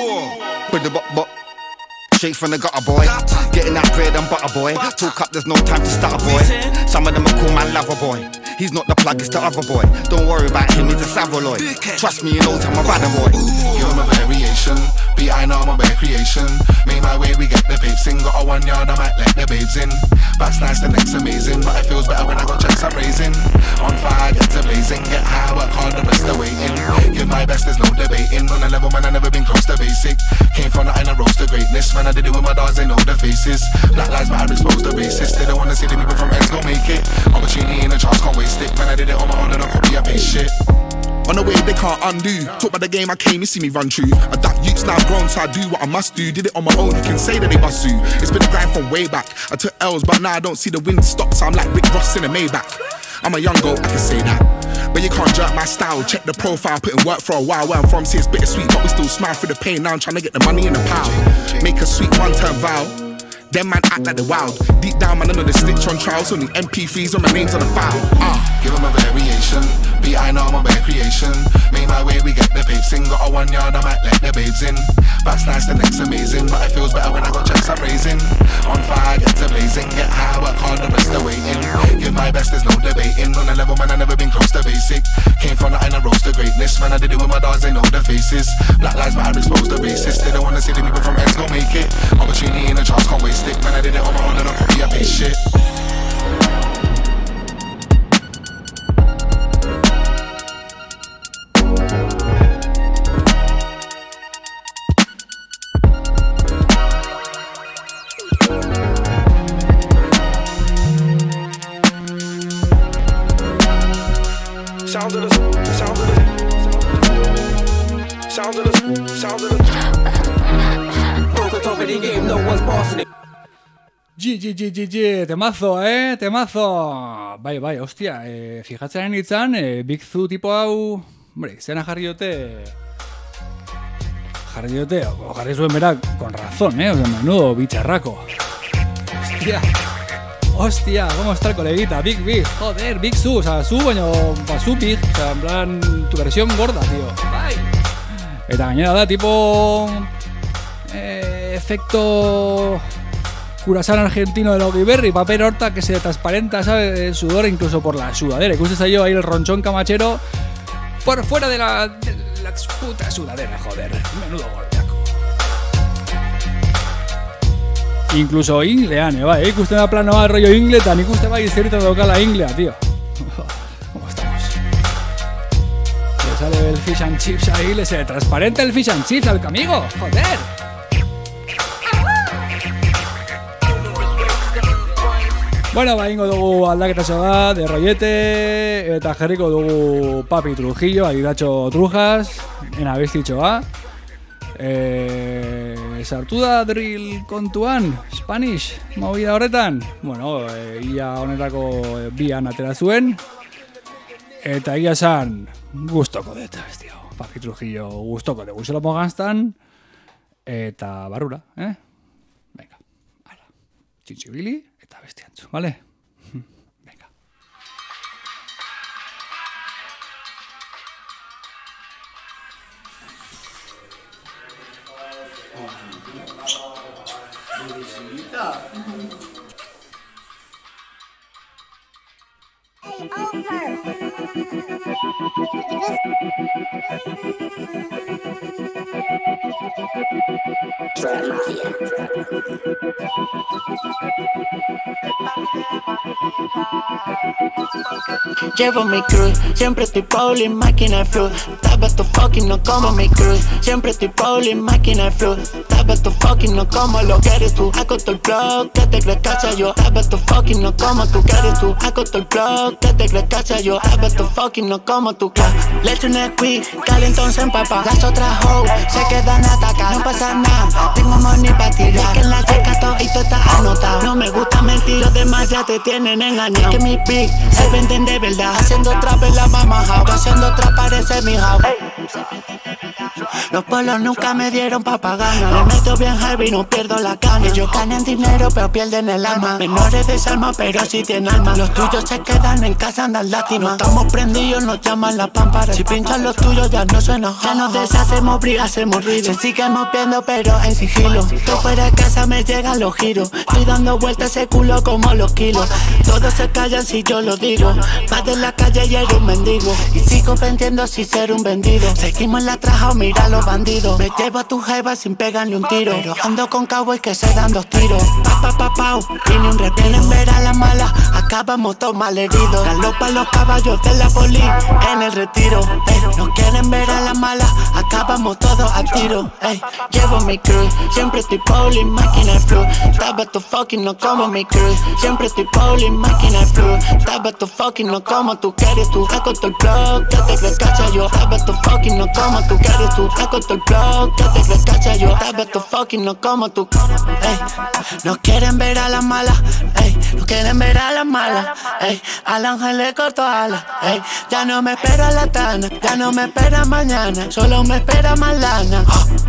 But the buck. Straight from the gutter, boy. Getting that bread and butter, boy. Talk up, there's no time to stutter, boy. Some of them are call my lover, boy. He's not the plug, it's the other boy. Don't worry about him, he's a Savaloy. Trust me, you know I'm a badder boy. Give him a variation. I know I'm a bare creation. Make my way, we get the papes in. Got a 1 yard, I might let the babes in. Back's nice, the neck's amazing, but it feels better when I got checks I'm raising. On fire, get to blazing. Get high, work hard, the rest are waiting. Give my best, there's no debating. On a level, man, I never been close to basic. Came from the inner roast to greatness. Man, I did it with my dogs, they know the faces. Black lives matter, exposed the racist. They don't wanna see the people from ends gon' make it. Opportunity in a chance, can't waste it. Man, I did it on my own and I copy a pace shit. On the way they can't undo. Talk about the game I came, you see me run through. I duck youths now grown, so I do what I must do. Did it on my own, you can say that they bust you. It's been a grind from way back. I took L's, but now I don't see the wind stop, so I'm like Rick Ross in a Maybach. I'm a young goat, I can say that. But you can't jerk my style. Check the profile, put in work for a while. Where I'm from, see it's bittersweet, but we still smile through the pain. Now I'm trying to get the money in the pile. Make a sweet one-turn vow. Them man act like the wild. Deep down, man, I know the snitch on trials. Only MP3s on my name's on the file. Give him a variation. I know I'm a bare creation. Make my way, we get the papes in. Got a 1 yard, I might let the babes in. Back's nice, the neck's amazing, but it feels better when I got checks I'm raising. On fire, get to blazing. Get high, work hard, the rest are waiting. Give my best, there's no debating. On a level, man, I never been close to basic. Came from the inner roast to greatness. Man, I did it with my dogs, they know the faces. Black lives matter, exposed the racist. They don't wanna see the people from ends gon' make it. Opportunity in a chance, can't waste it. Man, I did it on my own and I copy a pace shit. Sounds of the top of the game, no one's bossing it. Temazo, temazo. Bai, hostia, fijatzen nintzen, Big Zoo tipo hau, hombre, zena jarri dute, o jarri zuen berak, con razón, o sea, menudo bicharraco. Hostia, ¿cómo está el coleguita? Big, joder, Big Zoo, o sea, Zoo, baina, Zoo Big, o sea, en plan, tu versión gorda, tío. Bai. Eta gainera da, tipo, efecto curasán argentino de Loki Berry, papel horta que se transparenta, ¿sabes? El sudor incluso por la sudadera. Y justo yo ahí el ronchón camachero por fuera de la puta sudadera, joder. Menudo gordaco. Incluso ingleane, bai, ikusten da plano bat rollo ingletan, ikusten bai zerita daukala inglea, tío. ¿Cómo estamos? Le sale el fish and chips ahí, le se transparenta el fish and chips al amigo, joder. Bueno, ingo dugu aldaketa bat, de rollete, eta jarriko dugu Papi Trujillo, Aguidacho Trujas, en abestitxoa. Sartu da drill kontuan, Spanish, movida horretan. Bueno, ia honetako bian atera zuen. Eta ia esan, gustoko dut, bestio. Papi Trujillo gustoko dugu zelo moganztan. Eta barrura, Venga, ala. Txintxibili. Eta bestiantzu, vale? Venga. Llevo mi cruz, siempre estoy poli, máquina de flu. Tapa tu fucking, no como mi cruz. Siempre estoy poli, máquina de flu. Tapa tu fucking, no como lo que eres tú. Hago todo el blog, que te crees cacha yo. Tapa tu fucking, no como tú que eres tú. Hago todo el blog, que te crees cacha yo. Tapa tu fucking, no como tú. Le echo un squeak, calentón se empapa. Las otras hoes se quedan atacadas. No pasa nada, tengo money pa' tirar. Que en la checa todo y todo está anotado. No me gusta mentir, los demás ya te tienen engañado. Que mis beats se venden de verdad. Haciendo trap en la mama house. Haciendo trap parece mi house. Los polos nunca me dieron pa' pagar. Le meto bien heavy, no pierdo la cana. Ellos ganan dinero pero pierden el alma. Menores de salma pero sí tienen alma. Los tuyos se quedan en casa, andan lástimas. No estamos prendidos, nos llaman la pámpara. Si pinchan los tuyos ya no suena. Ya nos deshacemos, hacemos ruido. Se siguen viendo pero en sigilo. Tú fuera de casa me llegan los giros. Estoy dando vueltas ese culo como los kilos. Todos se callan si yo lo digo. Vas de la calle y eres un mendigo. Y sigo vendiendo sin ser un vendido. Seguimos en la traja o mira a los bandidos. Me llevo a tu jeva sin pegarle un tiro. Pero ando con cowboys que se dan 2 tiros. Pau, viene un rep. Vienen ver a la mala, acabamos todos malheridos. Galopan los caballos de la poli en el retiro. No quieren ver a la mala, acabamos todos a tiro. Llevo mi cruz, siempre estoy poli, máquina de flu. Tapa tu fucking, no como mi cruz. Siempre estoy poli, máquina de flu. Tapa tu fucking, no como tú quieres tú. Hago todo el blog, que te crees cacha yo. Tapa tu fucking, no como tú quieres tú. Hago todo el blog, que te crees cacha yo. Tapa tu fucking, no como tú. No quieren ver a la mala, no quieren ver a la mala. Al ángel le corto alas. Ya no me espera la tana, ya no me espera mañana, solo me espera más lana.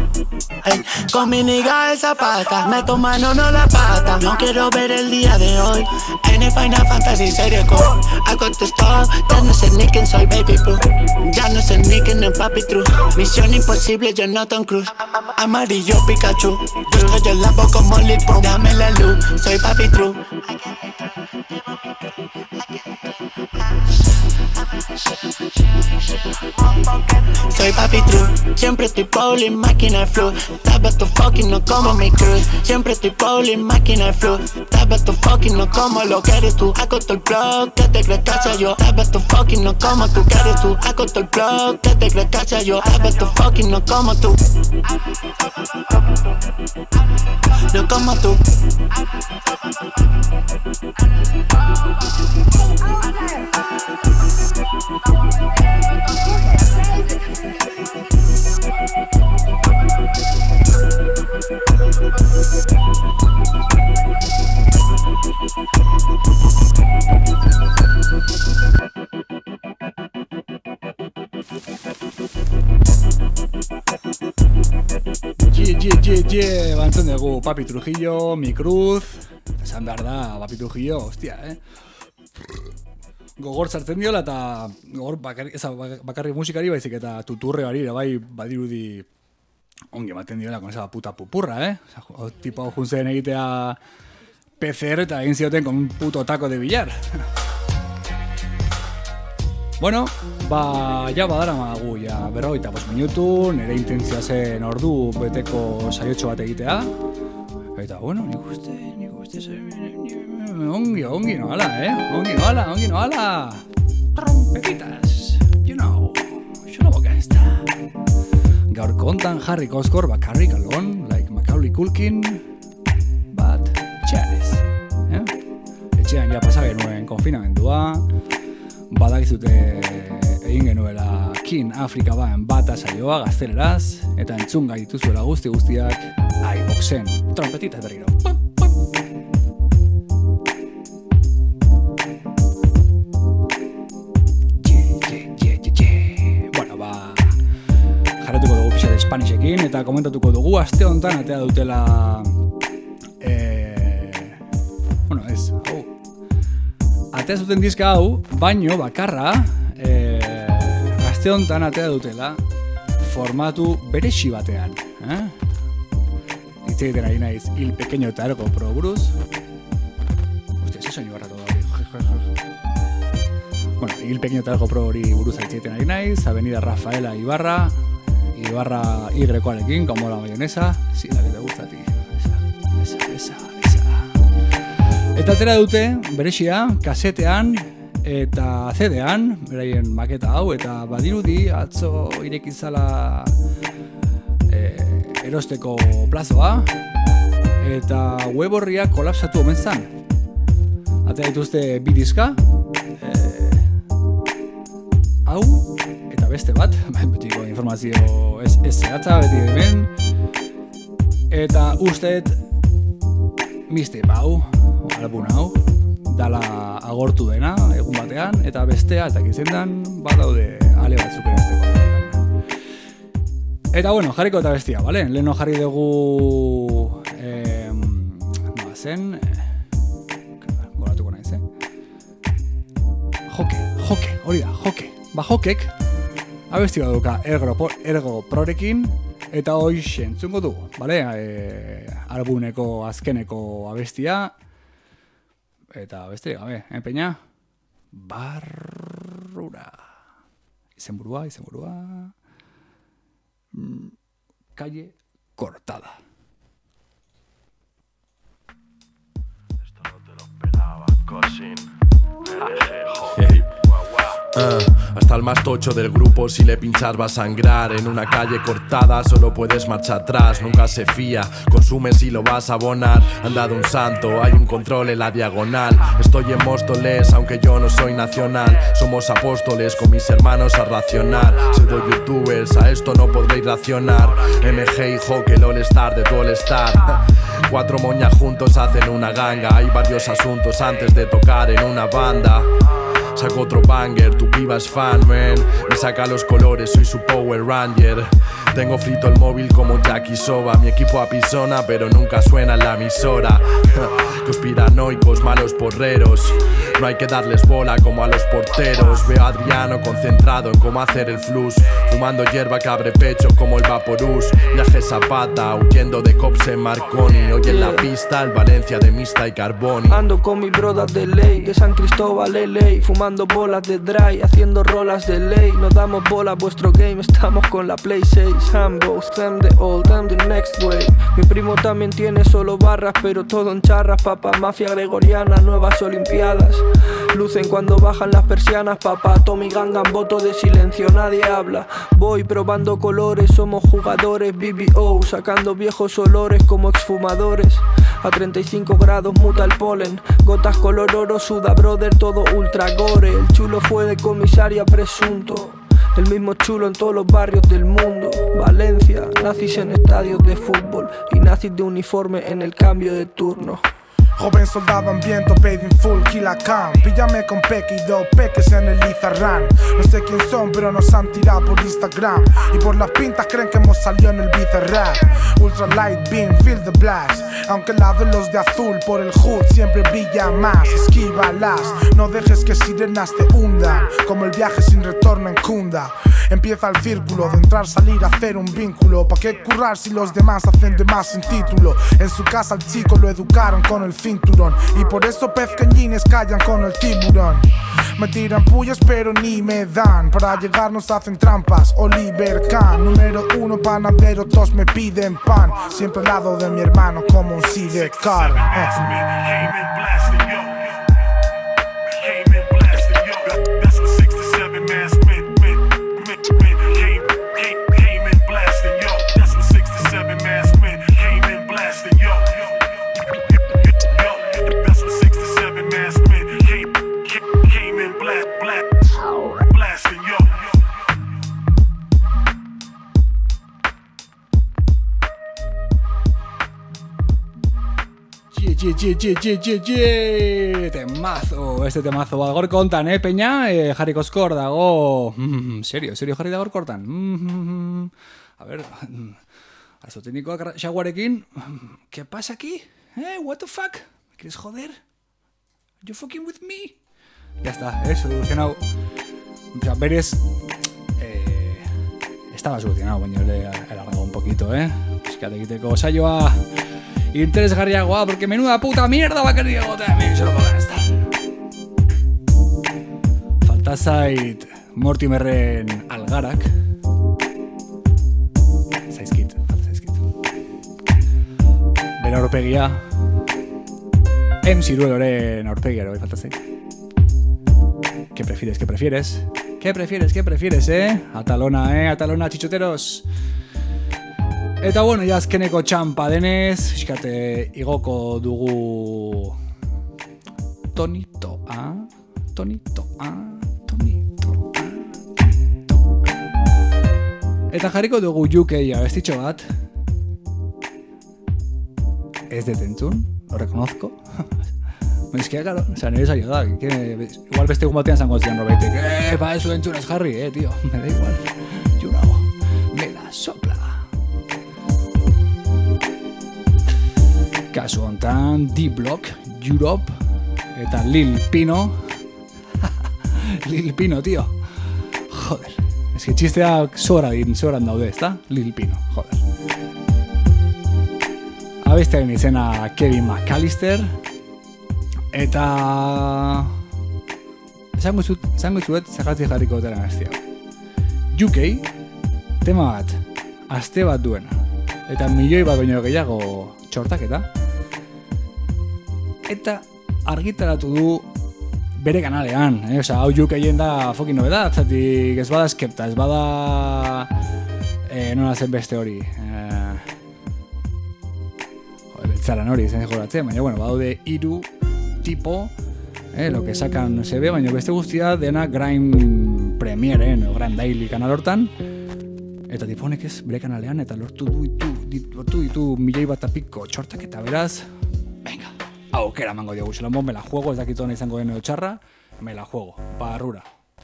Con mi nigga esa pata, me toman no la pata. No quiero ver el día de hoy en el Final Fantasy serie con algo te stop. Ya no sé ni quién soy, baby boo. Ya no sé ni quién es Papi True. Misión imposible, yo no Tom Cruise. Amarillo Pikachu, yo estoy en la boca como Lil Pump. Dame la luz, soy Papi True. Soy Papi True, siempre estoy poli, máquina de flu. Tapa tu fucking, no como mi cruz. Siempre estoy poli, máquina de flu. Tapa tu fucking, no como lo que eres tú. Hago todo el blog, que te crees cacha yo. Tapa tu fucking, no como tú que eres tú. Hago todo el blog, que te crees cacha yo. Tapa tu fucking, no como tú. No como tú. Bantzen dugu Papi Trujillo, Mi Cruz. Esan behar da, Papi Trujillo, hostia, gogor sartzen diola eta gogor bakarri musikari baizik eta tuturre bari ere bai badirudi ongi ematen diola con esa puta pupurra, tipo hau juntzen egitea PCR eta egin zioten con un puto taco de billar. Bueno, ja badara magu, ja 45 minutu, nire intentzia zen ordu beteko saiotxo bat egitea. Eta, bueno, nik uste, ongi noala, ongi noala. Trompetitas, you know boka ez da. Gaur kontan Harry Koskor bakarrik algon, like Macaulay Culkin, bat txarez. Etxean ja pasa genuen konfinamendua, badakizute egin genuela King Afrika bata saioa gazteleraz, eta entzun gai dituzuela guztiak iVoxen. Trompetita berriro. Bueno, jarretuko dugu pixat Spanishekin, eta komentatuko dugu aste honetan atea dutela atea zuten diska hau, baino bakarra aste honetan atea dutela formatu berexi batean. Itzeiten ari naiz Il Pequeño eta Ergo Pro buruz. Hostia, ese soñu barrato da hori. Bueno, Il Pequeño eta Ergo Pro hori buruz itzeiten ari naiz. Avenida Rafaela Ibarra Y-arekin, como la mayonesa. Sí, la que te gusta a ti. Esa. Eta atera dute, berexia, kasetean eta CD-an, beraien maketa hau, eta badirudi atzo irekizala erosteko plazoa, eta web horriak kolapsatu omen zan. Atera dituzte bi diska, hau, eta beste bat, betiko informazio ez zehatza, beti hemen, eta usteet mixtape hau, album hau, dala agortu dena egun batean, eta bestea, eta gizendan, badaude ale batzuk erazteko. Eta bueno, jarriko eta bestia, bale? Leheno jarri dugu zen goratuko naiz, Joke, hori da, Joke. Jokek abesti baduka Ergo Prorekin, eta hoxe entzungo dugu, bale? Albumeko azkeneko abestia, eta besterik gabe, peña? Barrura. Izenburua. Calle Cortada. Esto no te lo esperaba, Cosin. Hasta el más tocho del grupo, si le pinchas va a sangrar. En una calle cortada solo puedes marcha atrás. Nunca se fía, consume si lo vas a abonar. Han dado un santo, hay un control en la diagonal. Estoy en Móstoles, aunque yo no soy nacional. Somos apóstoles con mis hermanos a racionar. Pseudo youtubers, a esto no podréis racionar. MG y Joke, el all star de tu all star. 4 moñas juntos hacen una ganga. Hay varios asuntos antes de tocar en una banda. Saco otro banger, tu piba es fan, man. Me saca los colores, soy su Power Ranger. Tengo frito el móvil como Jackie Soba. Mi equipo apisona, pero nunca suena en la emisora. Conspiranoicos, malos porreros. No hay que darles bola como a los porteros. Veo a Adriano concentrado en cómo hacer el flus. Fumando hierba que abre pecho como el Vaporus. Viaje Zapata, huyendo de cops en Marconi. Hoy en la pista, el Valencia de Mista y Carboni. Ando con mi brodas de ley, de San Cristóbal, LA. Fumando bolas de dry, haciendo rolas de ley. No damos bola a vuestro game, estamos con la Play 6. Ambos, them the old, them the next way. Mi primo también tiene solo barras, pero todo en charras. Papá, mafia gregoriana, nuevas olimpiadas. Lucen cuando bajan las persianas, papá. Tommy Gangan, voto de silencio, nadie habla. Voy probando colores, somos jugadores BBO, sacando viejos olores como exfumadores. A 35 grados muta el polen, gotas color oro, suda brother, todo ultra gore. El chulo fue de comisaria presunto. El mismo chulo en todos los barrios del mundo. Valencia, nazis en estadios de fútbol y nazis de uniforme en el cambio de turno. Joven soldado hambriento, paid in full, kill a can. Píllame con Peque y dos peques en el Izarran. No sé quién son, pero nos han tirado por Instagram. Y por las pintas creen que hemos salido en el Bizarrap. Ultra light beam, feel the blast. Aunque el lado de los de azul, por el hood siempre brilla más. Esquívalas, no dejes que sirenas te hundan. Como el viaje sin retorno en Kunda. Empieza el círculo de entrar, salir, hacer un vínculo. ¿Pa' qué currar si los demás hacen de más sin título? En su casa al chico lo educaron con el cinturón. Y por eso pezqueñines callan con el tiburón. Me tiran pullas pero ni me dan. Para llegar nos hacen trampas. Oliver Kahn, número 1 panadero, todos me piden pan. Siempre al lado de mi hermano como un sidecar. Temazo, este temazo bat gaur kontan, peña, jarriko skor dago, serio jarri da gaur kontan. A ver, azotenikoak xaguarekin, ¿qué pasa aquí? What the fuck? ¿Quieres joder? You fucking with me? Ya está, solucionado. O sea, Beres estaba solucionado, baina le he alargado un poquito, Eskatekiteko saioa interesgarriagoa, porque menuda puta mierda bakarrik egotea hemen, se lo puedo gastar. Falta zait Mortimerren algarak. Falta zaizkit. Bere aurpegia. Zirueloren aurpegia, falta zait. ¿Qué prefieres? ¿Qué prefieres, Atalona, chichoteros. Eta bueno, ja azkeneko txampa denez, fiskate igoko dugu tonitoa. Eta jarriko dugu UK abestitxo bat. Ez detentzun, lo reconozco. Es que claro, o sea, nire saio da, igual beste egun batean zango zian Robertek. Eso entzun ez jarri, tío, me da igual. You know, me la sopla. Kasu hontan D-Block, Europe eta Lil Pino. Lil Pino, tío. Joder, es que txisteak sobran daude, ezta? Lil Pino, joder. Abestearen izena Kevin McAllister. Eta esango izuet zergatik jarriko dutaren abestia. UK, tema bat, aste bat duena. Eta milioi bat baino gehiago txortaketa. Eta argitaratu du bere kanalean, Osa, hau UK-en da fucking nobedad, zatik ez bada Skepta, ez bada nola zen beste hori. Beltzaran hori, zen joratzen, baina bueno, badaude hiru tipo, lo que sacan se ve, baina beste guztia dena Grime Premiere, Grime Daily kanal hortan. Eta tipo honek ez bere kanalean eta lortu ditu milioi bat apiko txortak eta beraz, venga, aukera mango diogu zelombo, me la juego, ez dakit hona izango den txarra, me la juego, barrura.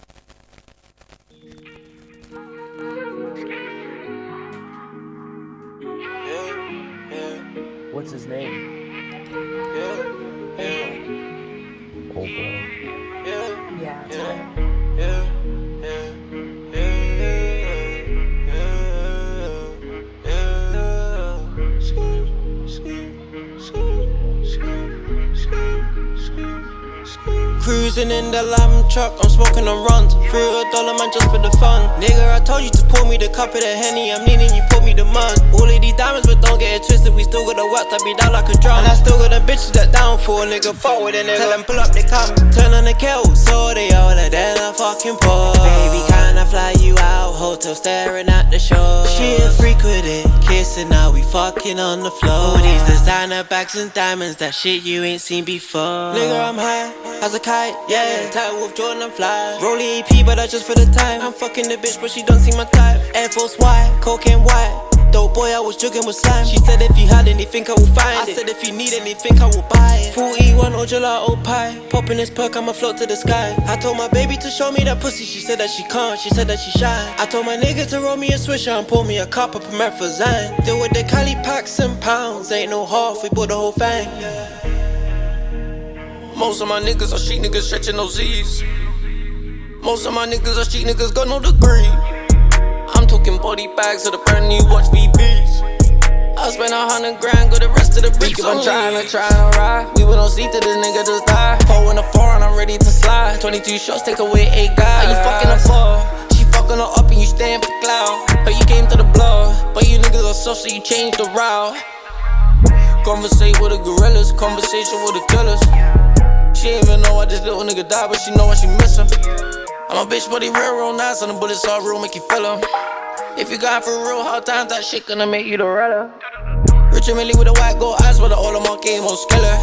What's his name? Cruising in the lamb truck, I'm smoking on runs. $3 man just for the fun. Nigga, I told you to pour me the cup of the Henny. I'm needing you, pour me the mud. All of these diamonds, but don't get it twisted. We still got the work that be down like a drum. And I still got them bitches that down for a nigga. Fuck with a nigga. Tell them pull up, they come. Turn on the kettle, so they all that then I fucking pour. Baby, can I fly you out? Hotel staring at the shore. She a freak with it. Kiss reminiscing, now we fucking on the floor. All these designer bags and diamonds, that shit you ain't seen before. Nigga, I'm high as a kite, yeah. Tight Wolf Jordan, I'm fly. Rollie AP, but that's just for the time. I'm fucking the bitch, but she don't see my type. Air Force white, cocaine white. Dope boy, I was jogging with slime. She said if you had anything, I will find it. I said if you need anything, I will buy it. 41 or gelato pie. Popping this perk, I'ma float to the sky. I told my baby to show me that pussy. She said that she can't, she said that she shy. I told my nigga to roll me a swisher and pour me a cup of Promethazine. Deal with the Cali packs and pounds. Ain't no half, we bought the whole thing. Most of my niggas are street niggas stretching those Z's. Most of my niggas are street niggas, got no degree. I'm talking body bags of the brand new watch VVs. I spent 100 grand, got the rest of the bricks on me. I'm trying to ride. We went on seat to this nigga just die. 4 in the 4 and I'm ready to slide. 22 shots, take away 8 guys. How you fucking a 4? She fucking her up and you staying for clout. But you came to the block. But you niggas are soft, so you changed the route. Conversate with the gorillas, conversation with the killers. She ain't even know why this little nigga died, but she know why she miss him. I'm a bitch, but he real nice, and the bullets all real, make you feel him. If you got for real hard times, that shit gonna make you the redder. Rich and Millie with the white gold eyes, but the all of my game on skiller.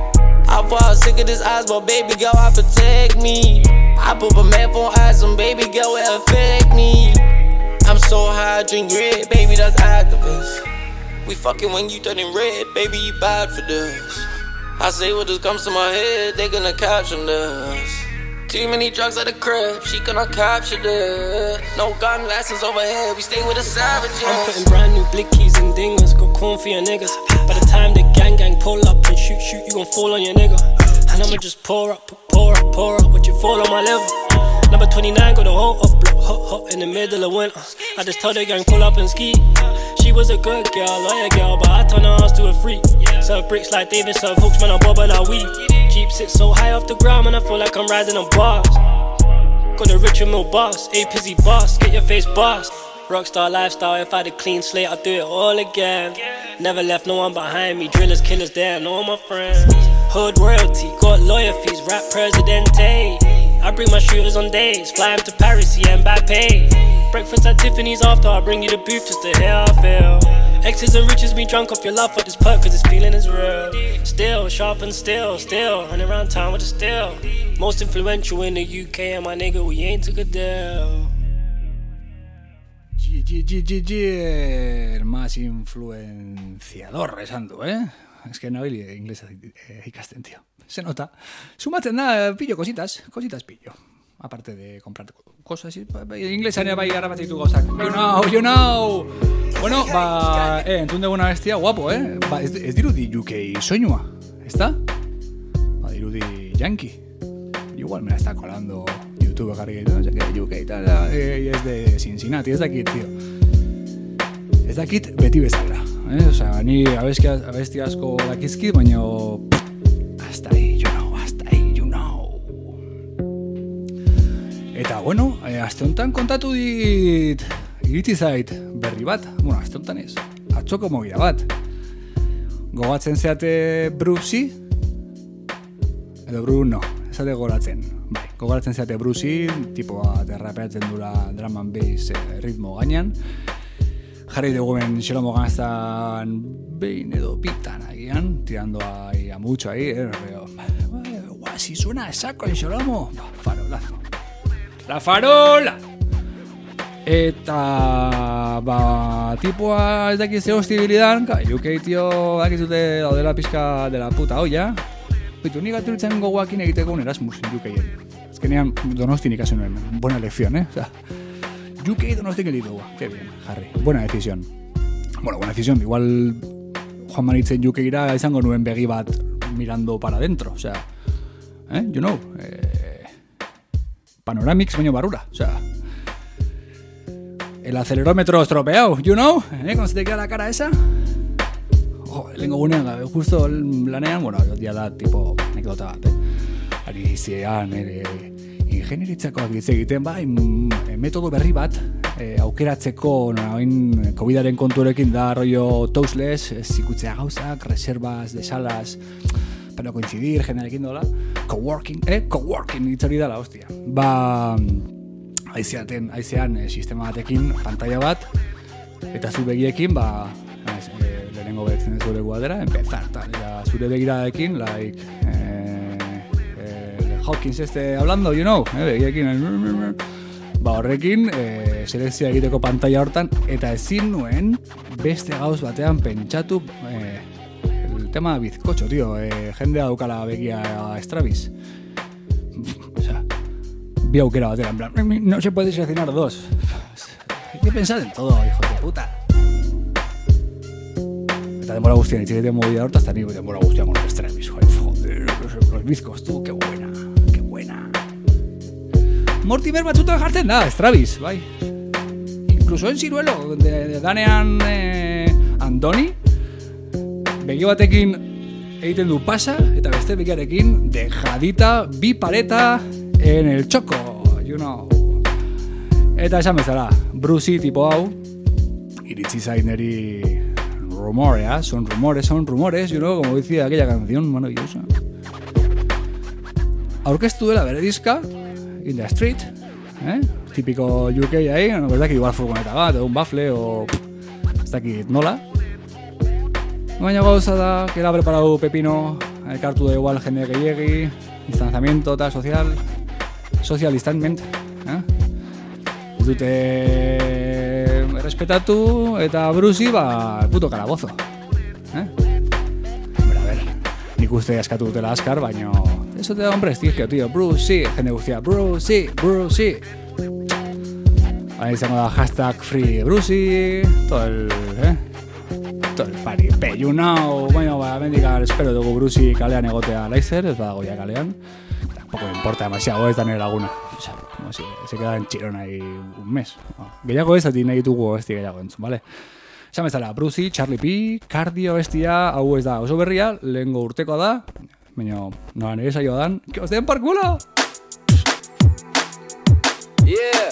I fall sick of this eyes, but baby girl, I protect me. I put my man for eyes, and baby girl, it affect me. I'm so high, I drink red, baby, that's activist. We fucking when you turning red, baby, you bad for this. I say what just comes to my head, they gonna caption this. Too many drugs at the crib, she gonna capture this. No gun license overhead, we stay with the savages. I'm putting brand new blickies and dingers, got corn for your niggas. By the time the gang pull up and shoot, you gon' fall on your nigga. And I'ma just pour up, watch it fall on my level. Number 29 got the whole up block, hot in the middle of winter. I just told the gang pull up and ski. She was a good girl, loyal girl, but I turned her ass to a freak. Serve bricks like David, serve hooks, man, I bob and I weed. Jeep sits so high off the ground, man, I feel like I'm riding on bars. Got a Richard Mill boss, a pizzy boss, get your face bossed. Rockstar lifestyle, if I had a clean slate, I'd do it all again. Never left no one behind me, drillers, killers there, no my friends. Hood royalty, got lawyer fees, rap presidente. I bring my shooters on days, fly them to Paris, yeah, Mbappe. Breakfast at Tiffany's after, I bring you the booth just to hear how I feel. Exes and riches me drunk off your love for this perk, cause this feeling is real. Still, sharp and still, running around town with a still. Most influential in the UK, and my nigga, we ain't took a deal. El más influenciador esan du, Es que nabil inglesa ikasten, tío. Se nota. Sumatzen da, pillo cositas pillo. Aparte de comprar cosas, inglesaria bai arabatzeitu gauzak. You know! Bueno, entzun duguna bestia, guapo, Ba, ez dirudi UK soinua, ezta? Ba, dirudi Yankee. Igual me la está colando YouTube jarri gaitu, no sé que UK y tal, y es de Cincinnati, ez dakit, tío. Ez dakit beti bezala, Osea, ni abesti asko dakizkit, baina hasta ahí, you know. Eta, bueno, aste honetan kontatu dit iritsi zait berri bat. Bueno, aste honetan ez, atzoko mogia bat. Gogatzen zeate Brucey? Edo Bruno, esate goratzen. Bai, gogoratzen zeate Brucey, tipo bat errapeatzen dula drum and bass ritmo gainean. Jarri dugu ben Xelomo Ganaztan behin edo pitan agian, tirando ahí a mucho ahí, guau, si suena a saco en Xelomo, farolazo. La farola! Eta, tipoa ez dakiz ze hostibilidan, UK tio dakizute daudela pizka de la puta olla. Bitu, nik aturitzen gogoakin egiteko un Erasmus UK-en. Ezkenean Donostin ikasi nuen, buena elección, O sea, UK Donostin egiteko, qué bien, Harry, buena decisión. Bueno, buena decisión, igual Juan Manitzen UK-ira izango nuen begi bat mirando para adentro, o sea, you know, Panoramix baino barrura, o sea, el acelerómetro estropeado, you know, ¿cómo se te queda la cara esa? Lehenko gunean, justo lanean, bueno, ya da tipo anekdota bat, Ari zian, ingenieritzako hitz egiten, bai, metodo berri bat, aukeratzeko, hain COVID-aren konturekin da, rollo touchless, zikutzea gauzak, reservas de salas, para coincidir, jendearekin dola, coworking hitz hori dala, hostia. Ba, aizean sistema batekin, pantalla bat, eta zu begiekin, lehenengo betzen zure guadera, empezar, tal, ya zure begiradekin, like, Hawkins hablando, you know, begiradekin, horrekin, selekzioa egiteko pantalla hortan, eta ezin nuen beste gauz batean pentsatu, el tema bizkotxo, tío, jendea daukala begia Stravis. O sea, vi aukera batera, en plan, no se puede seleccionar dos. Hay que pensar en todo, hijo de puta. Eta denbora guztian itxegiten movida horta, hasta nire denbora guztian con los Stravis. Joder, los bizkos, tú, qué buena, qué buena. Mortimer batzuta jartzen da, Stravis, bai. Incluso en Ciruelo, de Danean Andoni, begi batekin egiten du pasa, eta beste begiarekin dejadita, bi pareta en el choco, you know. Eta esan bezala, Brucey tipo hau, iritsi zaineri rumorea, son rumores, you know, como decía aquella canción maravillosa. Aurkeztu dela bere diska, In the Street, típico UK ahí, no es que igual furgoneta bat, un bafle o ez dakit nola. Baina gauza da, que la ha preparado Pepino, elkartu da igual jende gehiegi, distanciamiento eta social distancement, ez dute respetatu eta Brucey, puto calabozo. Hombre, a ver, nik uste askatu dutela askar, baina eso te da un prestigio, tío. Brucey, jende guztia, Brucey. Ahí izango da hashtag free Brucey, todo el party, you know. Bueno, bendiga, espero dugu Brucey kalean egotea laizer, ez badago ya kalean. Tampoco me importa demasiado, ez da nire laguna. O sea, como si se queda en Chirón ahí un mes. Gehiago ez, ati nahi ditugu gehiago entzun, vale? Esan bezala, Brucey, Charlie P, Cardio hau ez da oso berria, lehengo urtekoa da, baina nola nire saioa dan, que os den por culo! Yeah,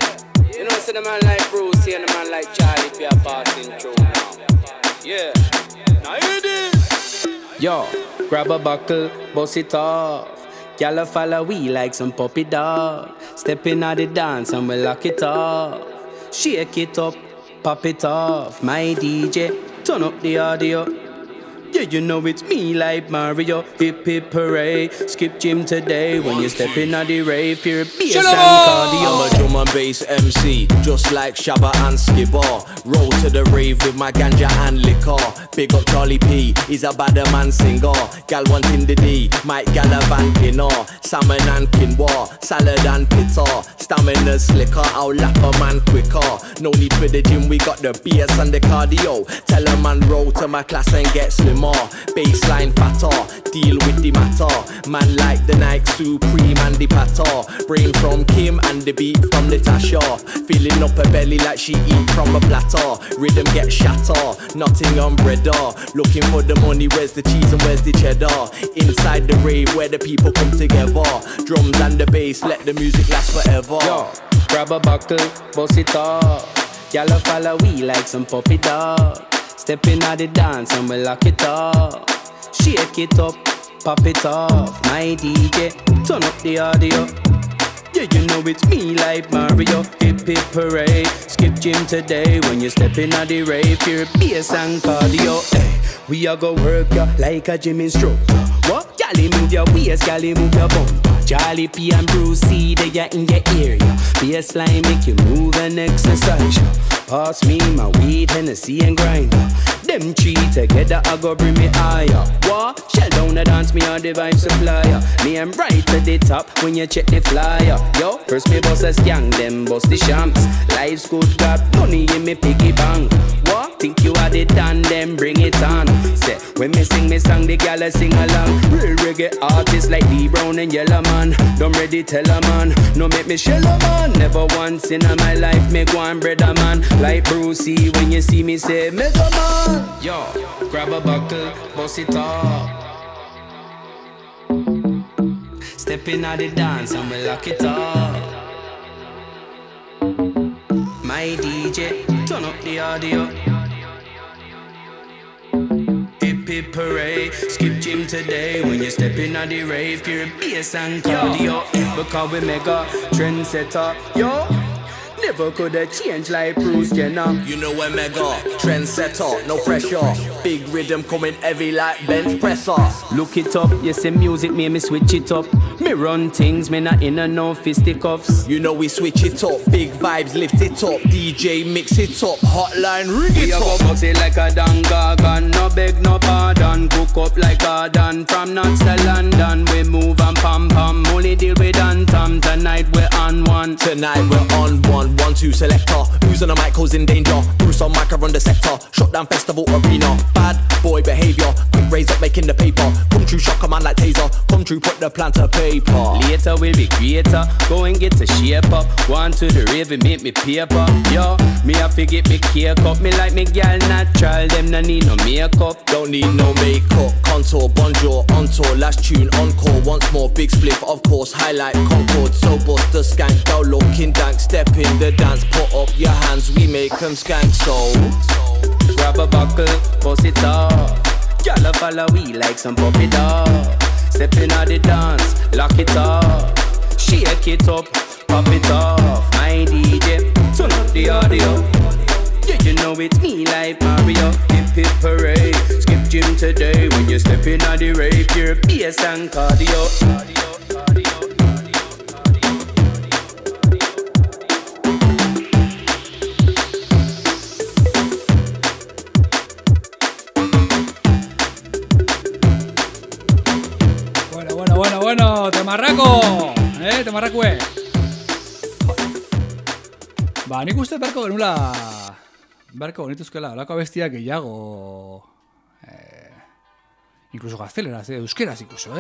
you know, see the man like Brucey and the man like Charlie P are passing through now. Yeah, now hear this. Yo, grab a buckle, bust it off. Y'all follow we like some puppy dog. Step in at the dance and we lock it off. Shake it up, pop it off. My DJ, turn up the audio. Yeah, you know it's me like Mario. Hip hip hooray. Skip gym today when you step in at the rave. You're bass and cardio. I'm a drum and bass MC, just like Shabba and Skibber. Roll to the rave with my ganja and liquor. Big up Charlie P, he's a bad man singer. Gal wanting the D, Mike Gallivant or salmon and quinoa, salad and pita. Stamina slicker, I'll lap a man quicker. No need for the gym, we got the bass and the cardio. Tell a man roll to my class and get slim. Baseline fatter, deal with the matter. Man like the Nike Supreme and the patter. Brain from Kim and the beat from Natasha. Filling up her belly like she eat from a platter. Rhythm get shatter, Nottingham breader. Looking for the money, where's the cheese and where's the cheddar? Inside the rave where the people come together. Drums and the bass, let the music last forever. Yo, grab a buckle, bust it up. Y'all follow we like some puppy dog. Step in at the dance and we lock it up. Shake it up, pop it off. My DJ, turn up the audio. Yeah, you know it's me like Mario. Hip hip hooray. Skip gym today when you step in at the rave. Pure bass and cardio. Hey, we a go work ya like a gym instructor. What? Gally move your waist, gally move your bumper. Charlie P and Brucey, they are in your area. Bassline make you move and exercise. Pass me my weed, Hennessy and grind. Them three together, I go bring me higher. What? Shell down the dance, me on the vibe supplier. Me I'm right to the top when you check the flyer. Yo, first me boss a skank, them bust the shamps. Life's good, got money in me piggy bank. What? Think you had it done, then bring it on. Say, when me sing me song, the gala sing along. Real reggae artists like Lee Brown and Yellow Man. Don't ready tell a man, no make me shell a man. Never once in my life me go and bread a man. Like Brucey, when you see me say Mega Man. Yo, grab a buckle, bust it up. Step in at the dance and we lock it up. My DJ, turn up the audio. Hip hip hooray. Skip gym today when you step in at the rave. Pure bass and cardio. Because we mega trendsetter. Yo, never never coulda changed like Bruce Jenner. You know we're mega, trendsetter, no pressure. Big rhythm coming heavy like bench presser. Look it up, you say music made me switch it up. Me run things, me not in a no fisticuffs. You know we switch it up, big vibes lift it up. DJ mix it up, hotline ring it up. We go box it like a dangagan, no beg no pardon. Cook up like a dan from Knots to London. We move and pam pam, only deal with Antam. Tonight we're on one. Tonight we're on one, 1-2 selector. Who's on the mic causing danger? Bruce on mic around the sector. Shut down festival arena. Bad boy behavior. Quick raise up making the paper. Come true shock a man like taser. Come true put the plan to paper. Later we'll be greater. Go and get the shape up. One to the rave and make me paper. Yo, me have to get me cake up. Me like me gal natural. Them no need no makeup. Don't need no makeup. Contour, bonjour, on tour. Last tune, encore. Once more, big split, of course. Highlight Concord. So bust the skank. Go looking dank. Step in the dance. Put up your hands. We make them skank. So grab a buckle, bust it up. Y'all follow we like some puppy dog. Step in at the dance, lock it up. Shake it up, pop it off. My DJ, turn up the audio. Yeah, you know it's me like Mario. Hip hip parade, skip gym today. When you step in at the rave, you're bass and cardio. Bueno, temarrako! Temarrakue! Ba, nik uste berko genula... Berko genituzkela, olako abestiak gehiago... Incluso gazteleraz, euskeraz incluso,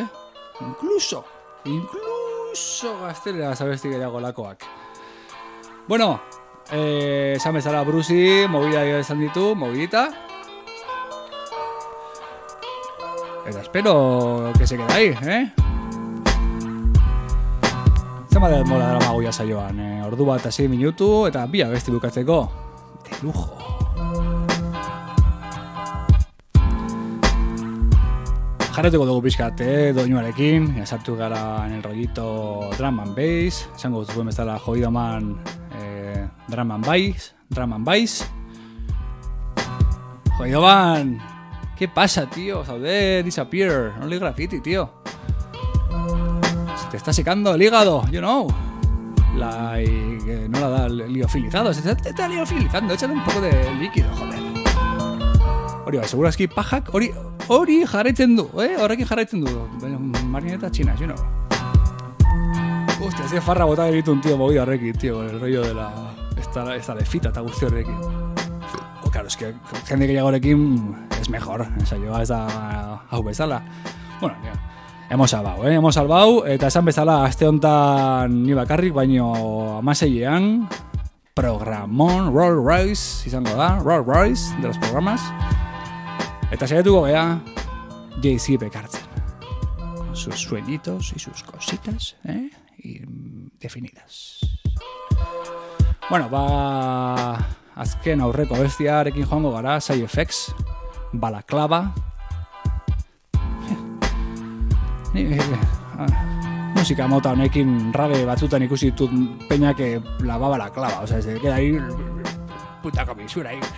Incluso gazteleraz abesti gehiago lakoak. Bueno, esan bezala Brucey, movida esan ditu, movidita. Eta espero que se quede ahí, Zema de mola dara magoia saioan, ordu bat 6 minutu eta bi abesti bukatzeko. De lujo. Jarretuko dugu pixkat, doinuarekin, sartu gara en el rollito drum and bass, esango zuen bezala jodido man drum and bass. Jodido man, ¿qué pasa, tío? Sauder, disappear, no le graffiti, tío. Te está secando el hígado, you know. No la da liofilizado, se está liofilizando, échale un poco de líquido, joder. Hori, seguro eski pajak, hori jarraitzen du, horrekin jarraitzen du. Marineta chinas, you know. Hostia, ez de farra bota geritu un tío movido horrekin, tío, el rollo de la... Esta lefita eta guzti horrekin. Claro, es que jende gehiago horrekin es mejor, ensaioa ez da hau bezala. Bueno, tío. Hemos salvau, eta esan bezala aste hontan ni bakarrik, baino 16ean programon Rolls Royce izango da, Rolls Royce de los programas. Eta saiatuko gea Jay-Z bekartzen. Con sus sueñitos y sus cositas, y definidas. Bueno, azken aurreko abestiarekin joango gara, Side Effects, Balaklava. Musika mota honekin rabe batzutan ikusi ditut peña que lavaba la clava, o sea, se queda ahí puta comisura ahí.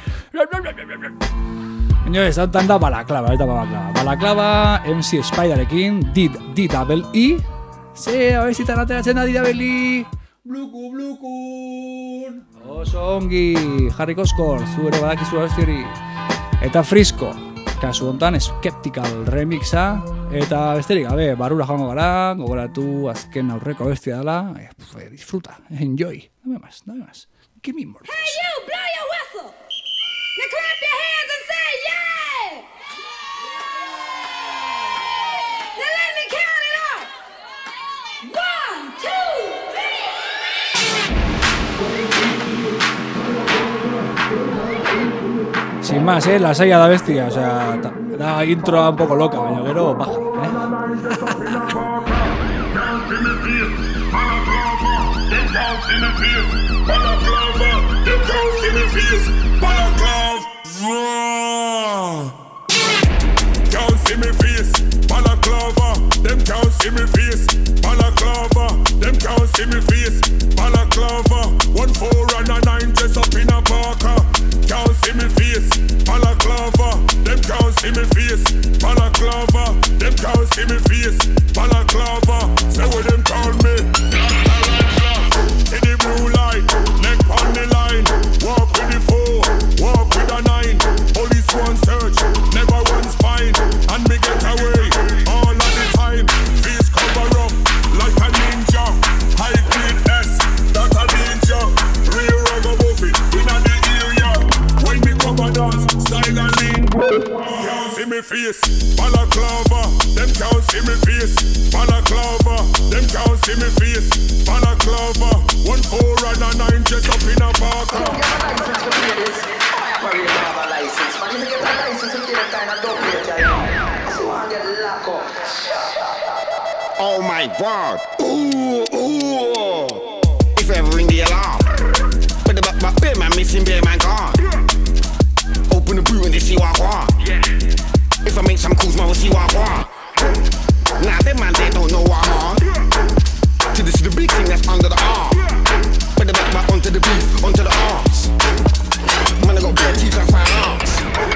Baina ez da Balaklava, Balaklava MC Spiderekin, D-Double-E. Ze, abestitan ateratzen da D-Double-E. Blukun. Oso ongi, Harry Koskor, zu ere badakizu abesti hori. Eta Frisco. Kasu hontan Skeptical remixa eta besterik gabe barrura joango gara, gogoratu azken aurreko abestia dela, disfruta, enjoy, dame más, give me more. Hey you, blow your whistle, now clap your hands and say yeah, now let me count it off, 1, 2, 3. Sin más, la saya da bestia, o sea, da intro un poco loca, baina gero baja, Can't see me face, balaclava. Them can't see me face, balaclava. Them can't see me face, balaclava. 1, 4 and face. Balaclava, them can't see me face. Balaclava, them can't see me face. Balaclava, say what them call me. In the blue light, neck on the line. Walk with the 4, walk with a 9. Police one search, never one's fine. And me get away all of the time. Face cover up like a ninja. High grade S, that's a danger. Real ragamuffin in the area. When me come and dance, silently. Can't see me face. Balaclava, them can't see me face. Balaclava, them can't see me face. Balaclava, 1 4 and a 9 just up in a park. Oh my God! Ooh, ooh! If ever ring the alarm, but the bear man missing, bear man gone. Open the boot and they see what I want. If I make some calls, man will see what I want. Nah, them man they don't know what I'm on. To this is the big thing that's under the arm. But the back onto the beef, onto the arms. Man, I got bare teeth and firearms.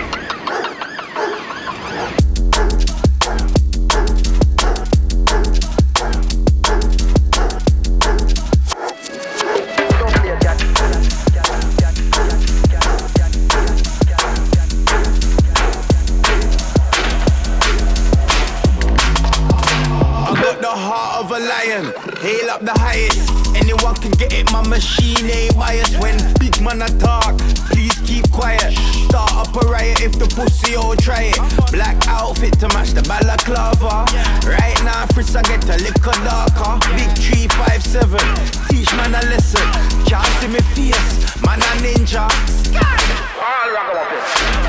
Hail up the highest, anyone can get it, my machine ain't biased. When big man a talk, please keep quiet. Start up a riot if the pussy all try it. Black outfit to match the balaclava. Right now Fritz I get a little darker. Big 357, teach man a lesson. Can't see me face, man a ninja. All ragamuffin.